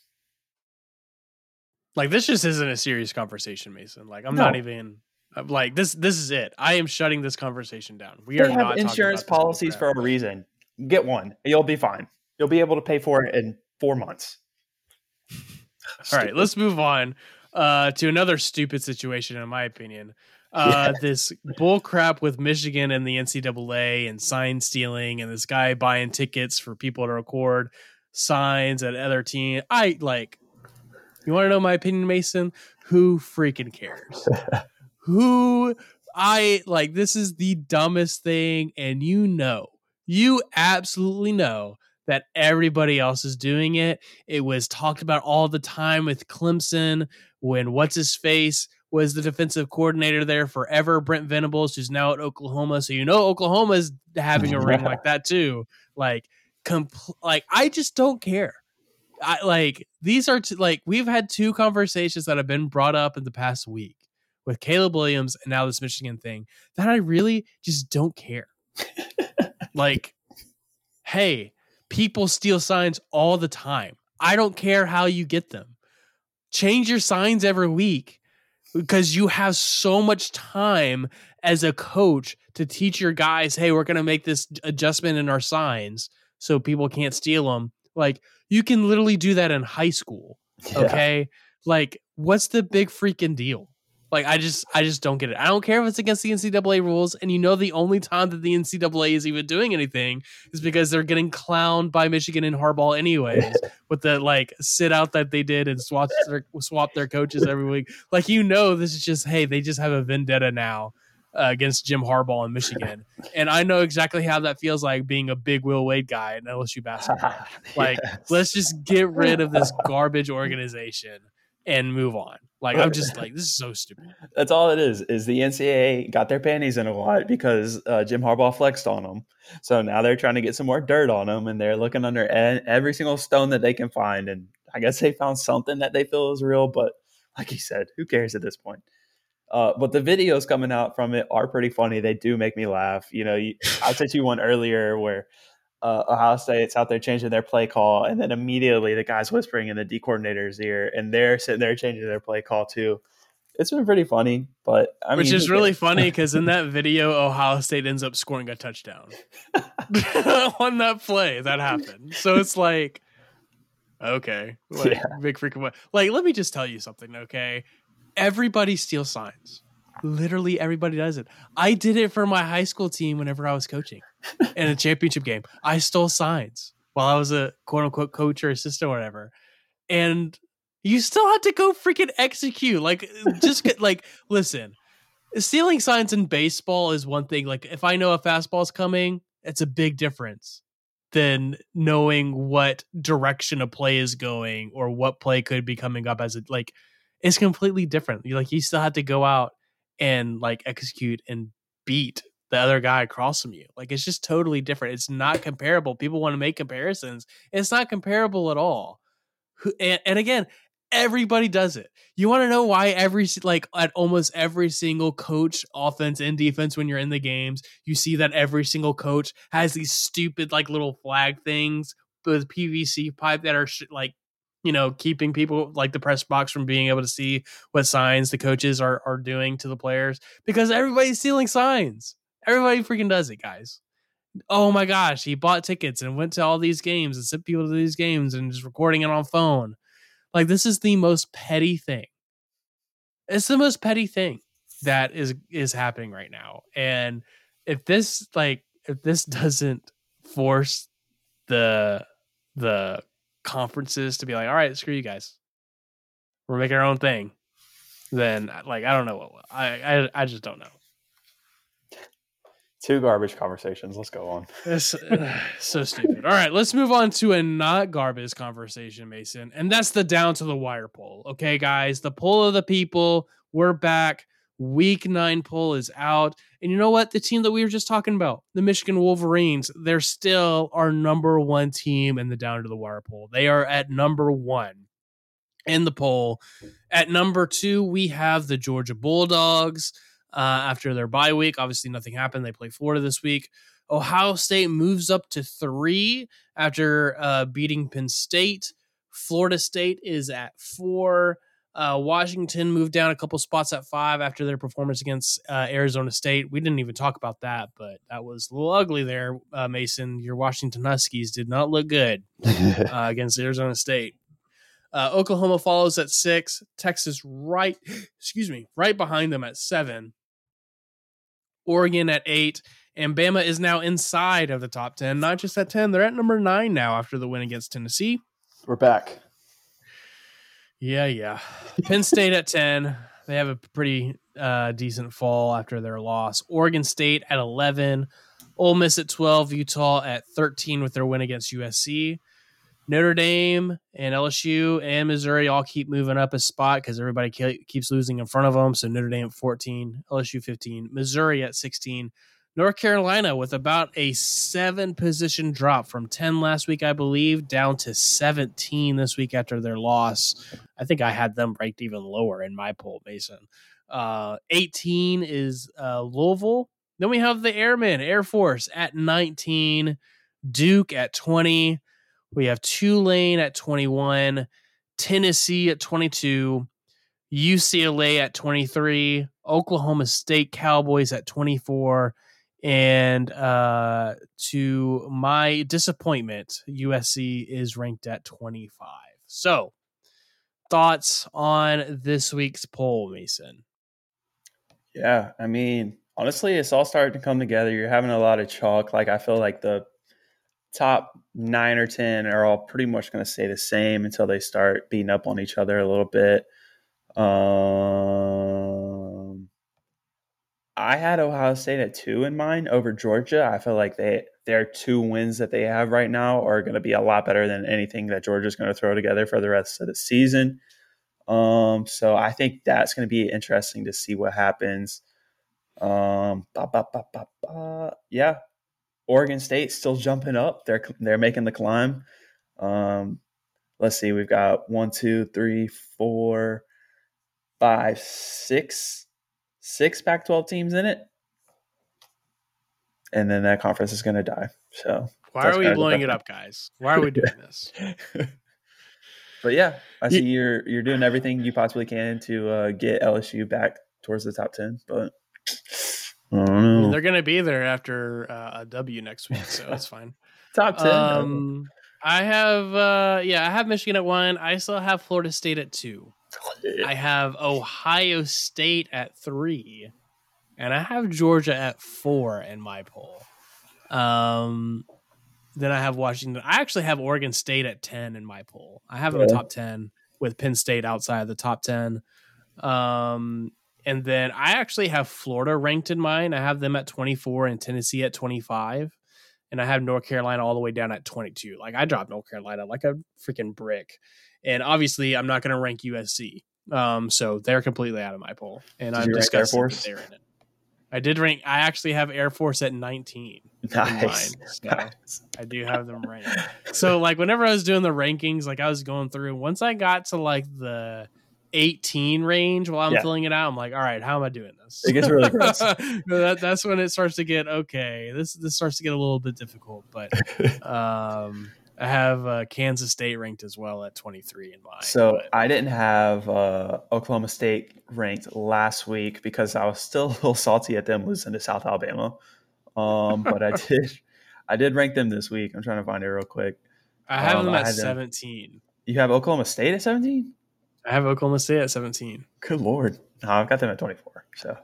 Like, this just isn't a serious conversation, Mason. Like, I'm not even like this. This is it. I am shutting this conversation down. We are not insurance policies for a reason. Get one. You'll be fine. You'll be able to pay for it in 4 months. All right, let's move on to another stupid situation, in my opinion. This bull crap with Michigan and the NCAA and sign stealing and this guy buying tickets for people to record signs at other teams. You want to know my opinion, Mason? Who freaking cares? This is the dumbest thing. And you absolutely know that everybody else is doing it. It was talked about all the time with Clemson when what's-his-face was the defensive coordinator there forever, Brent Venables, who's now at Oklahoma. So Oklahoma is having a ring like that too. I just don't care. We've had 2 conversations that have been brought up in the past week with Caleb Williams and now this Michigan thing that I really just don't care. Hey, people steal signs all the time. I don't care how you get them. Change your signs every week because you have so much time as a coach to teach your guys, hey, we're going to make this adjustment in our signs so people can't steal them. You can literally do that in high school. Okay. What's the big freaking deal? I just don't get it. I don't care if it's against the NCAA rules. And the only time that the NCAA is even doing anything is because they're getting clowned by Michigan and Harbaugh anyways, with the sit out that they did and swap their coaches every week. This is just, hey, they just have a vendetta now against Jim Harbaugh in Michigan. And I know exactly how that feels like being a big Will Wade guy in LSU basketball. Let's just get rid of this garbage organization and move on. I'm just this is so stupid. That's all it is the NCAA got their panties in a lot because Jim Harbaugh flexed on them. So now they're trying to get some more dirt on them, and they're looking under every single stone that they can find. And I guess they found something that they feel is real, but like you said, who cares at this point? But the videos coming out from it are pretty funny. They do make me laugh. I sent you one earlier where Ohio State's out there changing their play call, and then immediately the guy's whispering in the D coordinator's ear, and they're sitting there changing their play call too. It's been pretty funny, but which is really funny because in that video, Ohio State ends up scoring a touchdown on that play that happened. So it's okay, big freaking let me just tell you something, okay? Everybody steals signs. Literally everybody does it. I did it for my high school team whenever I was coaching in a championship game. I stole signs while I was a quote unquote coach or assistant or whatever. And you still have to go freaking execute. Listen, stealing signs in baseball is one thing. If I know a fastball's coming, it's a big difference than knowing what direction a play is going or what play could be coming up as it's completely different. You still have to go out and execute and beat the other guy across from you. It's just totally different. It's not comparable. People want to make comparisons. It's not comparable at all. And again, everybody does it. You want to know why at almost every single coach, offense and defense, when you're in the games, you see that every single coach has these stupid little flag things with PVC pipe that are keeping people the press box from being able to see what signs the coaches are doing to the players, because everybody's stealing signs. Everybody freaking does it, guys. Oh my gosh, he bought tickets and went to all these games and sent people to these games and just recording it on phone. This is the most petty thing. It's the most petty thing that is happening right now. And if this doesn't force the conferences to be all right, screw you guys, we're making our own thing, then I don't know what I just don't know. 2 garbage conversations. Let's go on. It's so stupid. All right, let's move on to a not garbage conversation, Mason, and that's the down to the wire poll. Okay, guys, the poll of the people. We're back. Week 9 poll is out. And you know what? The team that we were just talking about, the Michigan Wolverines, they're still our number 1 team in the Down to the Wire poll. They are at number 1 in the poll. At number 2, we have the Georgia Bulldogs after their bye week. Obviously, nothing happened. They play Florida this week. Ohio State moves up to 3 after beating Penn State. Florida State is at 4. Washington moved down a couple spots at 5 after their performance against Arizona State. We didn't even talk about that, but that was a little ugly there, Mason. Your Washington Huskies did not look good against Arizona State. Oklahoma follows at 6. Texas right behind them at 7. Oregon at 8. And Bama is now inside of the top 10, not just at 10. They're at number 9 now after the win against Tennessee. We're back. Yeah. Penn State at 10. They have a pretty decent fall after their loss. Oregon State at 11. Ole Miss at 12. Utah at 13 with their win against USC. Notre Dame and LSU and Missouri all keep moving up a spot because everybody keeps losing in front of them. So Notre Dame at 14, LSU 15, Missouri at 16. North Carolina with about a 7-position drop from 10 last week, I believe, down to 17 this week after their loss. I think I had them ranked even lower in my poll, Mason. 18 is Louisville. Then we have the Airmen, Air Force at 19, Duke at 20. We have Tulane at 21, Tennessee at 22, UCLA at 23, Oklahoma State Cowboys at 24, and to my disappointment, USC is ranked at 25. So, thoughts on this week's poll, Mason? Yeah, I mean, honestly, it's all starting to come together. You're having a lot of chalk. Like, I feel like the top 9 or 10 are all pretty much going to stay the same until they start beating up on each other a little bit. I had Ohio State at 2 in mind over Georgia. I feel like their 2 wins that they have right now are going to be a lot better than anything that Georgia's going to throw together for the rest of the season. So I think that's going to be interesting to see what happens. Yeah. Oregon State still jumping up. They're making the climb. Let's see. We've got 1, 2, 3, 4, 5, 6 Pac-12 teams in it, and then that conference is going to die. So why are we blowing it up, guys? Why are we doing this? But yeah, I see you're doing everything you possibly can to get LSU back towards the top 10, but. I mean, they're going to be there after a W next week, so it's fine. Top 10. I have Michigan at 1. I still have Florida State at 2. I have Ohio State at 3, and I have Georgia at 4 in my poll. Then I have Washington. I actually have Oregon State at 10 in my poll. I have them in top 10 with Penn State outside of the top 10. And then I actually have Florida ranked in mine. I have them at 24 and Tennessee at 25. And I have North Carolina all the way down at 22. Like, I dropped North Carolina like a freaking brick. And obviously, I'm not going to rank USC. So they're completely out of my poll. And I'm disgusted that they're in it. I did rank. I actually have Air Force at 19. Nice. So I do have them ranked. So, like, whenever I was doing the rankings, like, I was going through. Once I got to, like, the 18 range while I'm filling it out, I'm like, all right, how am I doing this? It gets really gross. That's when it starts to get okay. This starts to get a little bit difficult, but I have Kansas State ranked as well at 23 in mine. So I didn't have Oklahoma State ranked last week because I was still a little salty at them losing to South Alabama. But I did rank them this week. I'm trying to find it real quick. I have them at 17. You have Oklahoma State at 17? I have Oklahoma State at 17. Good Lord. No, I've got them at 24. So.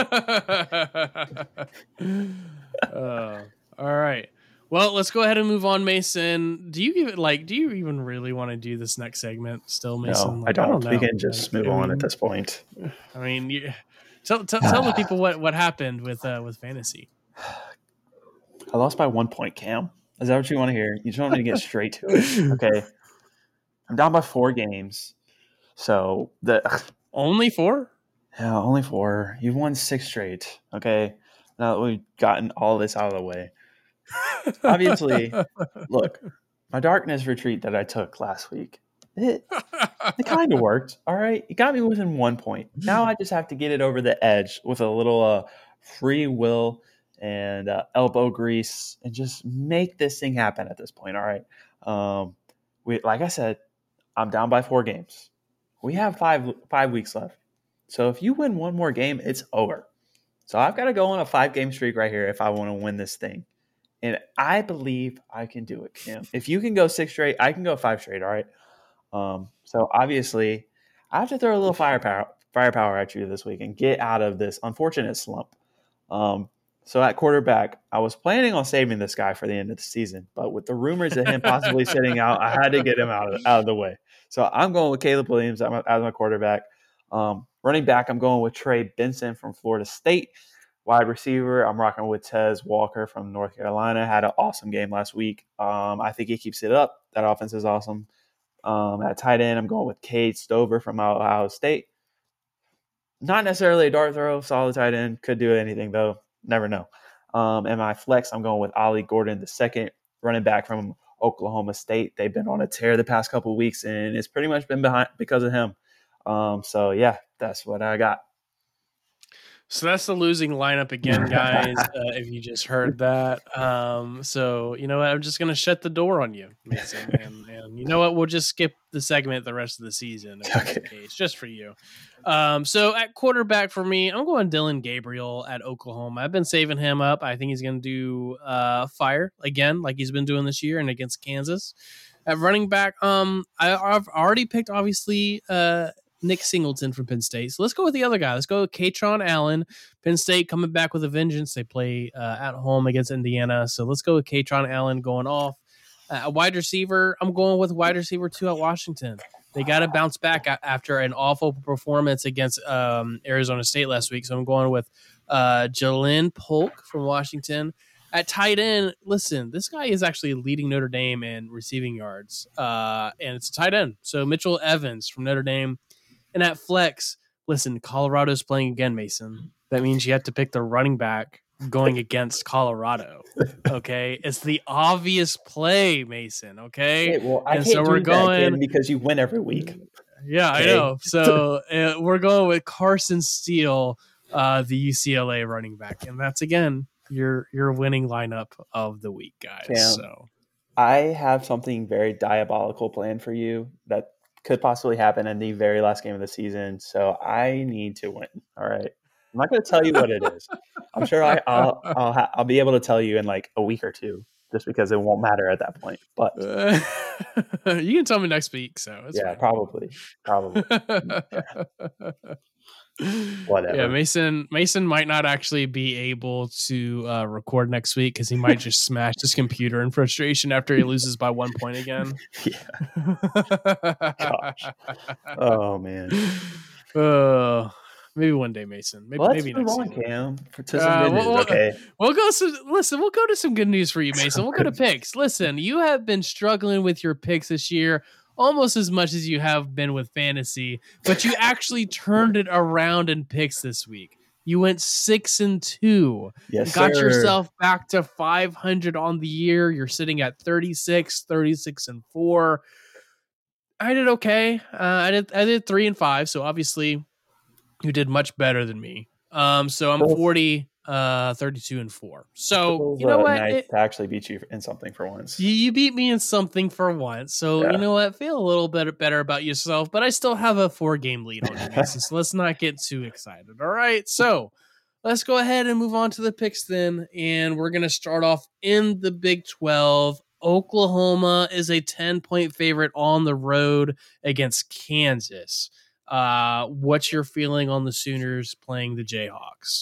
All right. Well, let's go ahead and move on, Mason. Do you even really want to do this next segment still, Mason? No, I don't. We can just move on at this point. I mean, tell the people what happened with fantasy. I lost by 1 point, Cam. Is that what you want to hear? You just want me to get straight to it? Okay. I'm down by 4 games. So only 4? Yeah, only 4. You've won 6 straight. Okay, now that we've gotten all this out of the way. Obviously, look, my darkness retreat that I took last week, it kind of worked. All right, it got me within 1 point. Now I just have to get it over the edge with a little free will and elbow grease, and just make this thing happen at this point. All right, like I said, I'm down by 4 games. We have 5 weeks left. So if you win one more game, it's over. So I've got to go on a 5-game streak right here if I want to win this thing. And I believe I can do it, Cam. If you can go 6 straight, I can go 5 straight, all right? So obviously, I have to throw a little firepower at you this week and get out of this unfortunate slump. So at quarterback, I was planning on saving this guy for the end of the season, but with the rumors of him possibly sitting out, I had to get him out of the way. So I'm going with Caleb Williams as my quarterback. Running back, I'm going with Trey Benson from Florida State. Wide receiver, I'm rocking with Tez Walker from North Carolina. Had an awesome game last week. I think he keeps it up. That offense is awesome. At tight end, I'm going with Cade Stover from Ohio State. Not necessarily a dart throw, solid tight end. Could do anything, though. Never know. And my flex, I'm going with Ollie Gordon, the second running back from Oklahoma State. They've been on a tear the past couple of weeks, and it's pretty much been behind because of him. So, yeah, that's what I got. So that's the losing lineup again, guys, if you just heard that. So, you know what? I'm just going to shut the door on you, Mason. And you know what? We'll just skip the segment the rest of the season, if that's the case, just for you. So at quarterback for me, I'm going Dillon Gabriel at Oklahoma. I've been saving him up. I think he's going to do fire again, like he's been doing this year and against Kansas. At running back, I've already picked, obviously, Nick Singleton from Penn State. So let's go with the other guy. Let's go with Kaytron Allen. Penn State coming back with a vengeance. They play at home against Indiana. So let's go with Kaytron Allen going off. A wide receiver, I'm going with wide receiver 2 at Washington. They got to bounce back after an awful performance against Arizona State last week. So I'm going with Jalen Polk from Washington. At tight end, listen, this guy is actually leading Notre Dame in receiving yards. And it's a tight end. So Mitchell Evans from Notre Dame. And at flex, listen, Colorado's playing again, Mason. That means you have to pick the running back going against Colorado. Okay, it's the obvious play, Mason. Okay, well, I can't we're going that, because you win every week. Yeah, okay. I know. So we're going with Carson Steele, the UCLA running back, and that's again your winning lineup of the week, guys. Cam, so I have something very diabolical planned for you that could possibly happen in the very last game of the season. So I need to win. All right. I'm not going to tell you what it is. I'm sure I'll be able to tell you in like a week or two, just because it won't matter at that point. But you can tell me next week. So it's fine. Probably. Yeah. Whatever. Yeah, Mason might not actually be able to record next week because he might just smash his computer in frustration after he loses by 1 point again. Yeah. Gosh. Oh man. Maybe one day, Mason. Maybe next on, Cam. To some good news, okay. We'll go to some good news for you, Mason. We'll go to picks. Listen, you have been struggling with your picks this year, almost as much as you have been with fantasy, but you actually turned it around in picks this week. You went 6-2. Yes, got yourself back to 500 on the year. You're sitting at 36-4. I did okay. I did 3-5. So obviously you did much better than me. So I'm 32-4. So you know what? Nice to actually beat you in something for once. You beat me in something for once. So you know what? Feel a little bit better about yourself, but I still have a 4-game lead on you, Mason. So let's not get too excited. All right. So let's go ahead and move on to the picks then. And we're going to start off in the Big 12. Oklahoma is a 10-point favorite on the road against Kansas. What's your feeling on the Sooners playing the Jayhawks?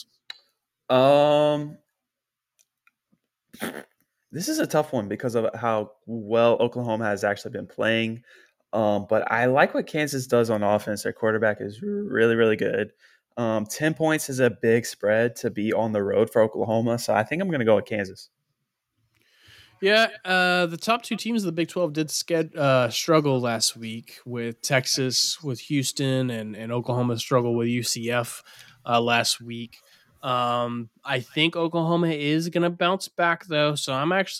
This is a tough one because of how well Oklahoma has actually been playing. But I like what Kansas does on offense. Their quarterback is really, really good. 10 points is a big spread to be on the road for Oklahoma. So I think I'm going to go with Kansas. Yeah, the top two teams of the Big 12 did struggle last week, with Texas, with Houston, and Oklahoma struggle with UCF last week. I think Oklahoma is going to bounce back, though. So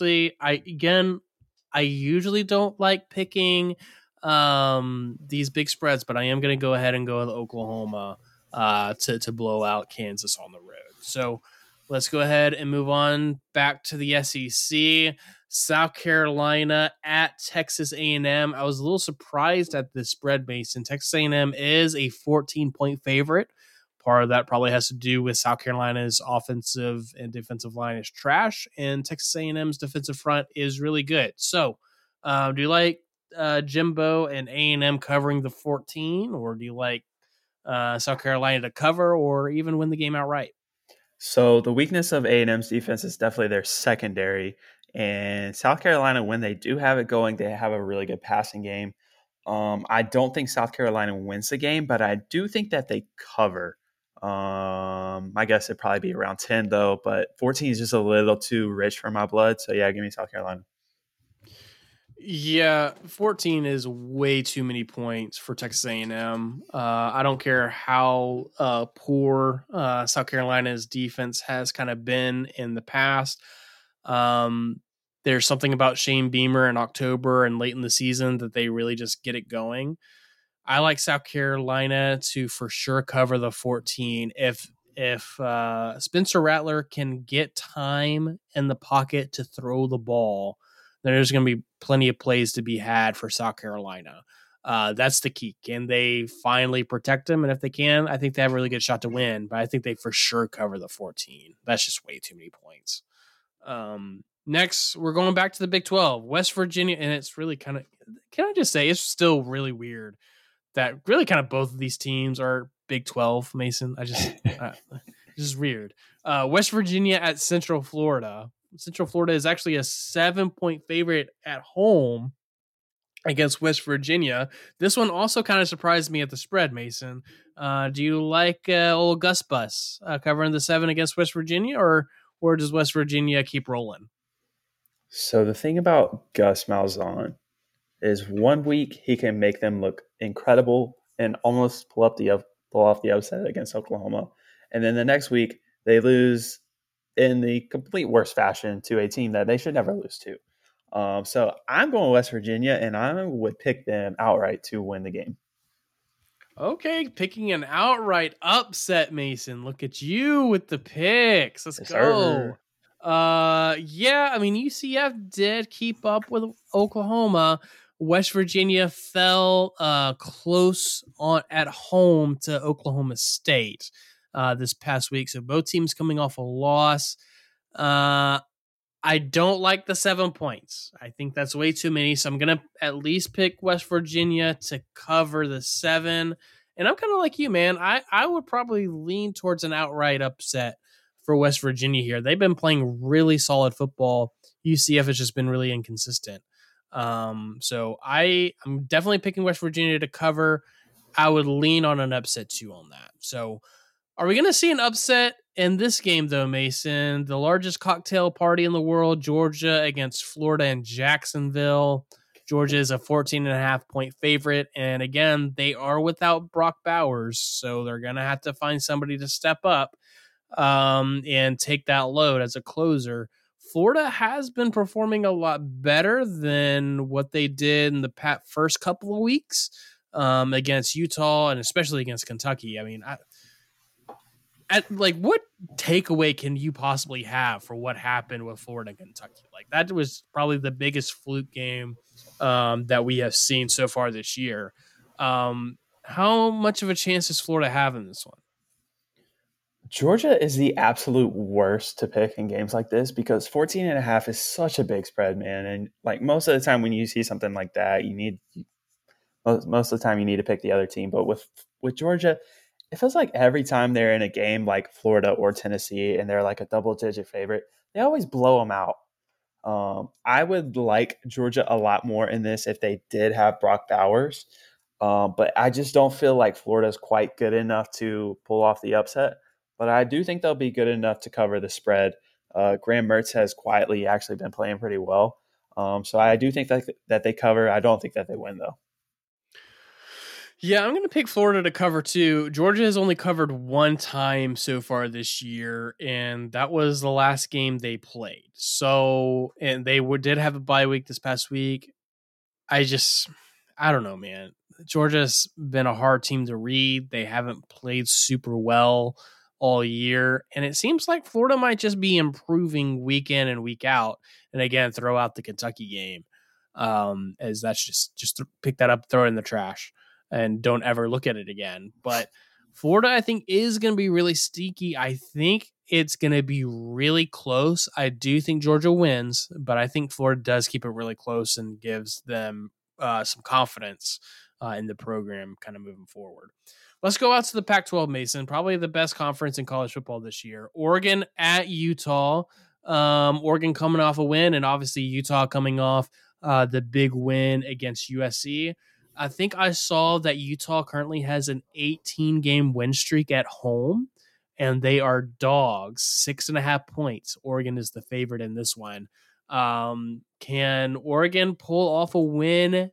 I usually don't like picking these big spreads, but I am going to go ahead and go with Oklahoma to blow out Kansas on the road. So let's go ahead and move on back to the SEC. South Carolina at Texas A&M. I was a little surprised at the spread, Mason. Texas A&M is a 14-point favorite. Part of that probably has to do with South Carolina's offensive and defensive line is trash, and Texas A&M's defensive front is really good. So, do you like Jimbo and A&M covering the 14, or do you like South Carolina to cover or even win the game outright? So the weakness of A&M's defense is definitely their secondary. And South Carolina, when they do have it going, they have a really good passing game. I don't think South Carolina wins the game, but I do think that they cover. I guess it'd probably be around 10, though, but 14 is just a little too rich for my blood. So, yeah, give me South Carolina. Yeah, 14 is way too many points for Texas A&M. I don't care how poor South Carolina's defense has kind of been in the past. There's something about Shane Beamer in October and late in the season that they really just get it going. I like South Carolina to for sure cover the 14 if Spencer Rattler can get time in the pocket to throw the ball. There's going to be plenty of plays to be had for South Carolina. That's the key. Can they finally protect him? And if they can, I think they have a really good shot to win. But I think they for sure cover the 14. That's just way too many points. Next, we're going back to the Big 12, West Virginia, and it's really kind of. Can I just say it's still really weird that really kind of both of these teams are Big 12, Mason. This is weird. West Virginia at Central Florida. Central Florida is actually a 7-point favorite at home against West Virginia. This one also kind of surprised me at the spread, Mason. Do you like old Gus Bus covering the 7 against West Virginia, or does West Virginia keep rolling? So the thing about Gus Malzahn is 1 week he can make them look incredible and almost pull off the upset against Oklahoma, and then the next week they lose in the complete worst fashion to a team that they should never lose to. So I'm going West Virginia, and I would pick them outright to win the game. Okay, picking an outright upset, Mason. Look at you with the picks. Let's go. Yeah, I mean UCF did keep up with Oklahoma. West Virginia fell close on at home to Oklahoma State this past week. So both teams coming off a loss. I don't like the 7 points. I think that's way too many. So I'm going to at least pick West Virginia to cover the 7. And I'm kind of like you, man. I would probably lean towards an outright upset for West Virginia here. They've been playing really solid football. UCF has just been really inconsistent. So I'm definitely picking West Virginia to cover. I would lean on an upset too on that. So are we going to see an upset in this game, though, Mason? The largest cocktail party in the world, Georgia against Florida and Jacksonville. Georgia is a 14.5-point favorite. And again, they are without Brock Bowers. So they're going to have to find somebody to step up and take that load as a closer. Florida has been performing a lot better than what they did in the first couple of weeks against Utah and especially against Kentucky. I mean, what takeaway can you possibly have for what happened with Florida and Kentucky? Like, that was probably the biggest fluke game that we have seen so far this year. How much of a chance does Florida have in this one? Georgia is the absolute worst to pick in games like this because 14.5 is such a big spread, man. And like most of the time when you see something like that, most of the time you need to pick the other team. But with Georgia, it feels like every time they're in a game like Florida or Tennessee and they're like a double-digit favorite, they always blow them out. I would like Georgia a lot more in this if they did have Brock Bowers. But I just don't feel like Florida is quite good enough to pull off the upset. But I do think they'll be good enough to cover the spread Graham Mertz has quietly actually been playing pretty well. So I do think that they cover. I don't think that they win, though. Yeah, I'm going to pick Florida to cover too. Georgia has only covered one time so far this year, and that was the last game they played. So, and they did have a bye week this past week. I don't know, man. Georgia's been a hard team to read. They haven't played super well all year, and it seems like Florida might just be improving week in and week out. And again, throw out the Kentucky game, as that's just pick that up, throw it in the trash, and don't ever look at it again. But Florida, I think, is going to be really sneaky. I think it's going to be really close. I do think Georgia wins, but I think Florida does keep it really close and gives them some confidence in the program kind of moving forward. Let's go out to the Pac-12, Mason. Probably the best conference in college football this year. Oregon at Utah. Oregon coming off a win, and obviously Utah coming off the big win against USC. I think I saw that Utah currently has an 18-game win streak at home, and they are dogs, 6.5 points. Oregon is the favorite in this one. Can Oregon pull off a win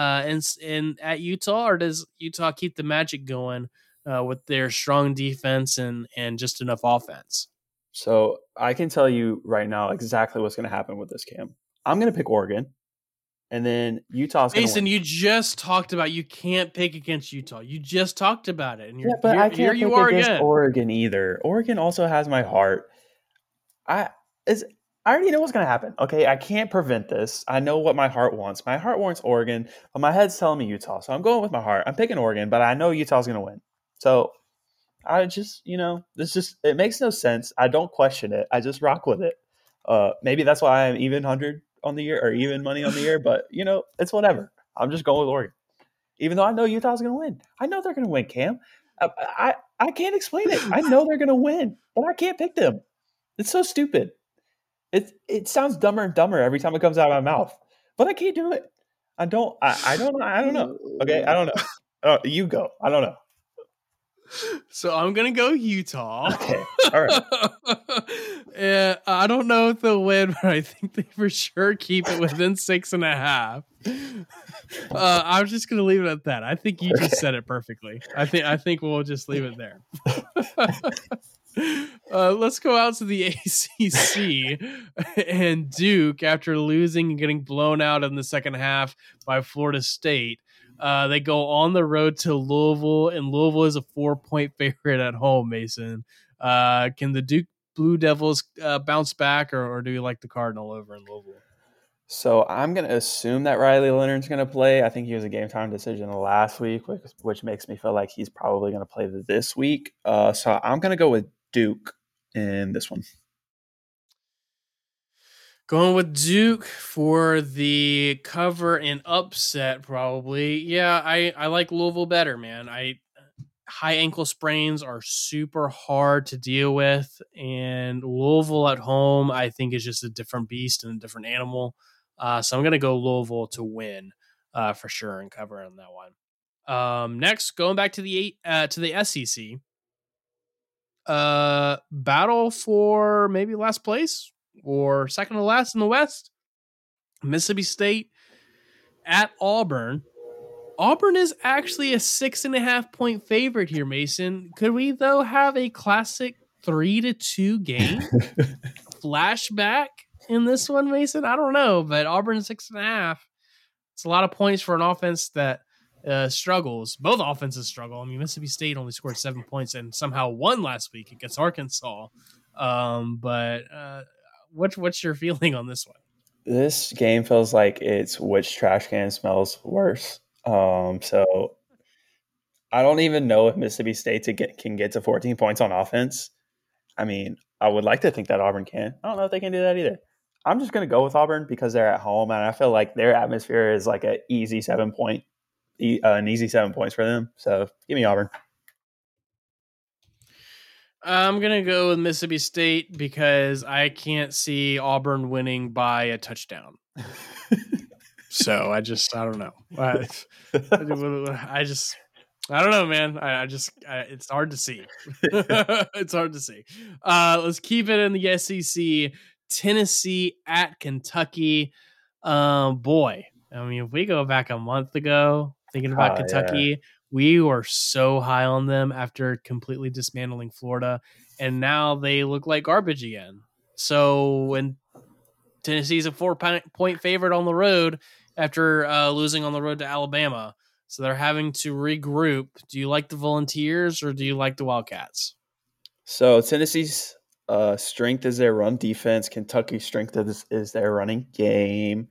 at Utah, or does Utah keep the magic going with their strong defense and just enough offense? So I can tell you right now exactly what's going to happen with this, Cam. I'm going to pick Oregon. And then Utah's going to win. Mason, you just talked about you can't pick against Utah. You just talked about it. And but I can't pick against Oregon either. Oregon also has my heart. I already know what's going to happen. Okay, I can't prevent this. I know what my heart wants. My heart wants Oregon, but my head's telling me Utah. So I'm going with my heart. I'm picking Oregon, but I know Utah's going to win. So I just, it makes no sense. I don't question it. I just rock with it. Maybe that's why I'm even 100 on the year or even money on the year, but it's whatever. I'm just going with Oregon, even though I know Utah's going to win. I know they're going to win, Cam. I can't explain it. I know they're going to win, but I can't pick them. It's so stupid. It sounds dumber and dumber every time it comes out of my mouth, but I can't do it. I don't know. Okay, I don't know. You go. I don't know. So I'm gonna go Utah. Okay, all right. Yeah, I don't know if they'll win, but I think they for sure keep it within 6.5. I'm just gonna leave it at that. I think you just said it perfectly. I think we'll just leave it there. Let's go out to the ACC and Duke, after losing and getting blown out in the second half by Florida State. They go on the road to Louisville, and Louisville is a 4-point favorite at home, Mason. Can the Duke Blue Devils bounce back, or do you like the Cardinal over in Louisville? So I'm going to assume that Riley Leonard's going to play. I think he was a game-time decision last week, which makes me feel like he's probably going to play this week. So I'm going to go with Duke in this one. Going with Duke for the cover and upset, probably. Yeah, I like Louisville better, man. High ankle sprains are super hard to deal with, and Louisville at home, I think, is just a different beast and a different animal. So I'm going to go Louisville to win for sure and cover on that one. Next, going back to the SEC. Battle for maybe last place or second to last in the West. Mississippi State at Auburn. Auburn is actually a 6.5 point favorite here, Mason. Could we, though, have a classic 3-2 game flashback in this one, Mason? I don't know, but Auburn 6.5. It's a lot of points for an offense that struggles. Both offenses struggle. I mean, Mississippi State only scored 7 points and somehow won last week against Arkansas. But what's your feeling on this one? This game feels like it's which trash can smells worse. So I don't even know if Mississippi State can get to 14 points on offense. I mean, I would like to think that Auburn can. I don't know if they can do that either. I'm just going to go with Auburn because they're at home, and I feel like their atmosphere is like an easy 7 points for them. So give me Auburn. I'm going to go with Mississippi State because I can't see Auburn winning by a touchdown. So I don't know. I don't know, man. It's hard to see. It's hard to see. Let's keep it in the SEC. Tennessee at Kentucky. Boy, I mean, if we go back a month ago, thinking about Kentucky, we were so high on them after completely dismantling Florida, and now they look like garbage again. So when Tennessee's a 4-point favorite on the road after losing on the road to Alabama, so they're having to regroup. Do you like the Volunteers or do you like the Wildcats? So Tennessee's strength is their run defense. Kentucky's strength is their running game.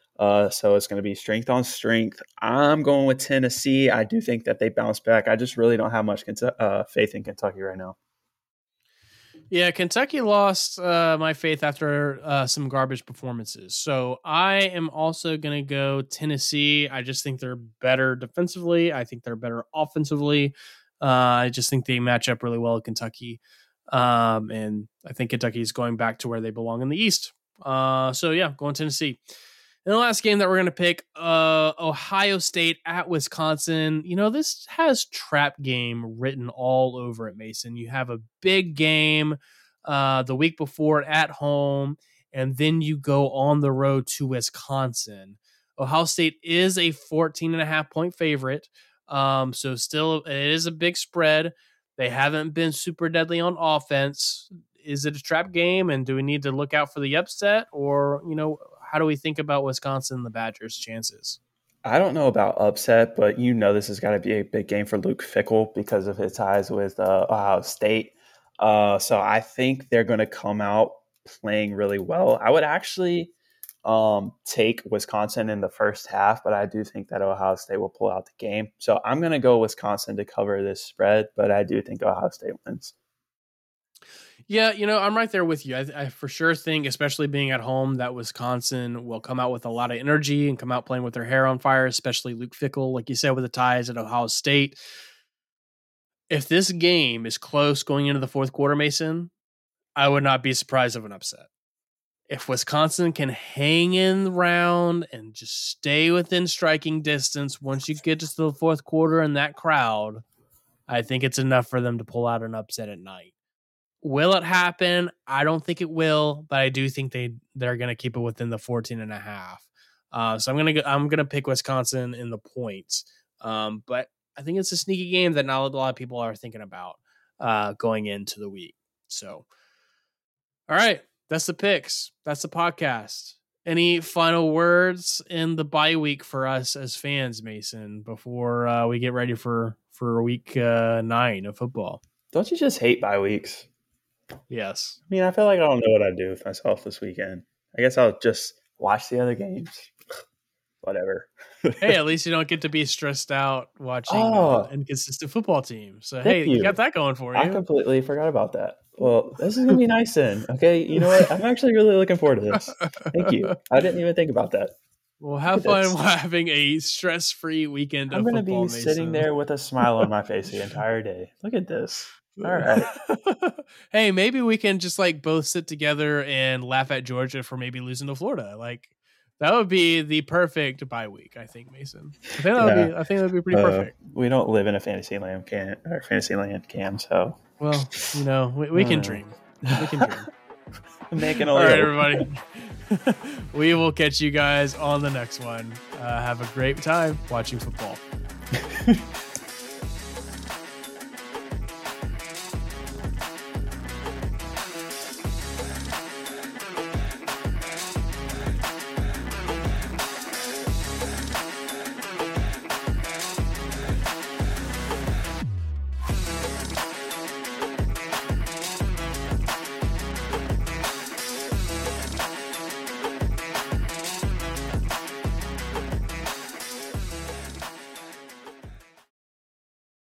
So it's going to be strength on strength. I'm going with Tennessee. I do think that they bounce back. I just really don't have much faith in Kentucky right now. Yeah, Kentucky lost my faith after some garbage performances. So I am also going to go Tennessee. I just think they're better defensively. I think they're better offensively. I just think they match up really well with Kentucky. And I think Kentucky is going back to where they belong in the East. So yeah, going Tennessee. And the last game that we're going to pick, Ohio State at Wisconsin. You know, this has trap game written all over it, Mason. You have a big game the week before at home, and then you go on the road to Wisconsin. Ohio State is a 14.5-point favorite. So still, it is a big spread. They haven't been super deadly on offense. Is it a trap game, and do we need to look out for the upset, or, you know, how do we think about Wisconsin and the Badgers' chances? I don't know about upset, but you know this has got to be a big game for Luke Fickell because of his ties with Ohio State. So I think they're going to come out playing really well. I would actually take Wisconsin in the first half, but I do think that Ohio State will pull out the game. So I'm going to go Wisconsin to cover this spread, but I do think Ohio State wins. Yeah, you know, I'm right there with you. I for sure think, especially being at home, that Wisconsin will come out with a lot of energy and come out playing with their hair on fire, especially Luke Fickell, like you said, with the ties at Ohio State. If this game is close going into the fourth quarter, Mason, I would not be surprised of an upset. If Wisconsin can hang in the round and just stay within striking distance once you get to the fourth quarter and that crowd, I think it's enough for them to pull out an upset at night. Will it happen? I don't think it will, but I do think they're going to keep it within the 14.5. So I'm gonna pick Wisconsin in the points. But I think it's a sneaky game that not a lot of people are thinking about going into the week. So, all right, that's the picks. That's the podcast. Any final words in the bye week for us as fans, Mason, before we get ready for week 9 of football? Don't you just hate bye weeks? Yes. I mean, I feel like I don't know what I'd do with myself this weekend. I guess I'll just watch the other games. Whatever. Hey, at least you don't get to be stressed out watching an inconsistent football team. So, hey, you got that going for you. I completely forgot about that. Well, this is going to be nice then. Okay, you know what? I'm actually really looking forward to this. Thank you. I didn't even think about that. Well, have fun having a stress-free weekend of football, I'm going to be sitting there with a smile on my face the entire day. Look at this. All right. Hey, maybe we can just like both sit together and laugh at Georgia for maybe losing to Florida. Like that would be the perfect bye week, I think, Mason. I think that would be pretty perfect. We don't live in a fantasy land, Cam. So well, you know, we can dream. We can dream. Making all right, everybody. We will catch you guys on the next one. Have a great time watching football.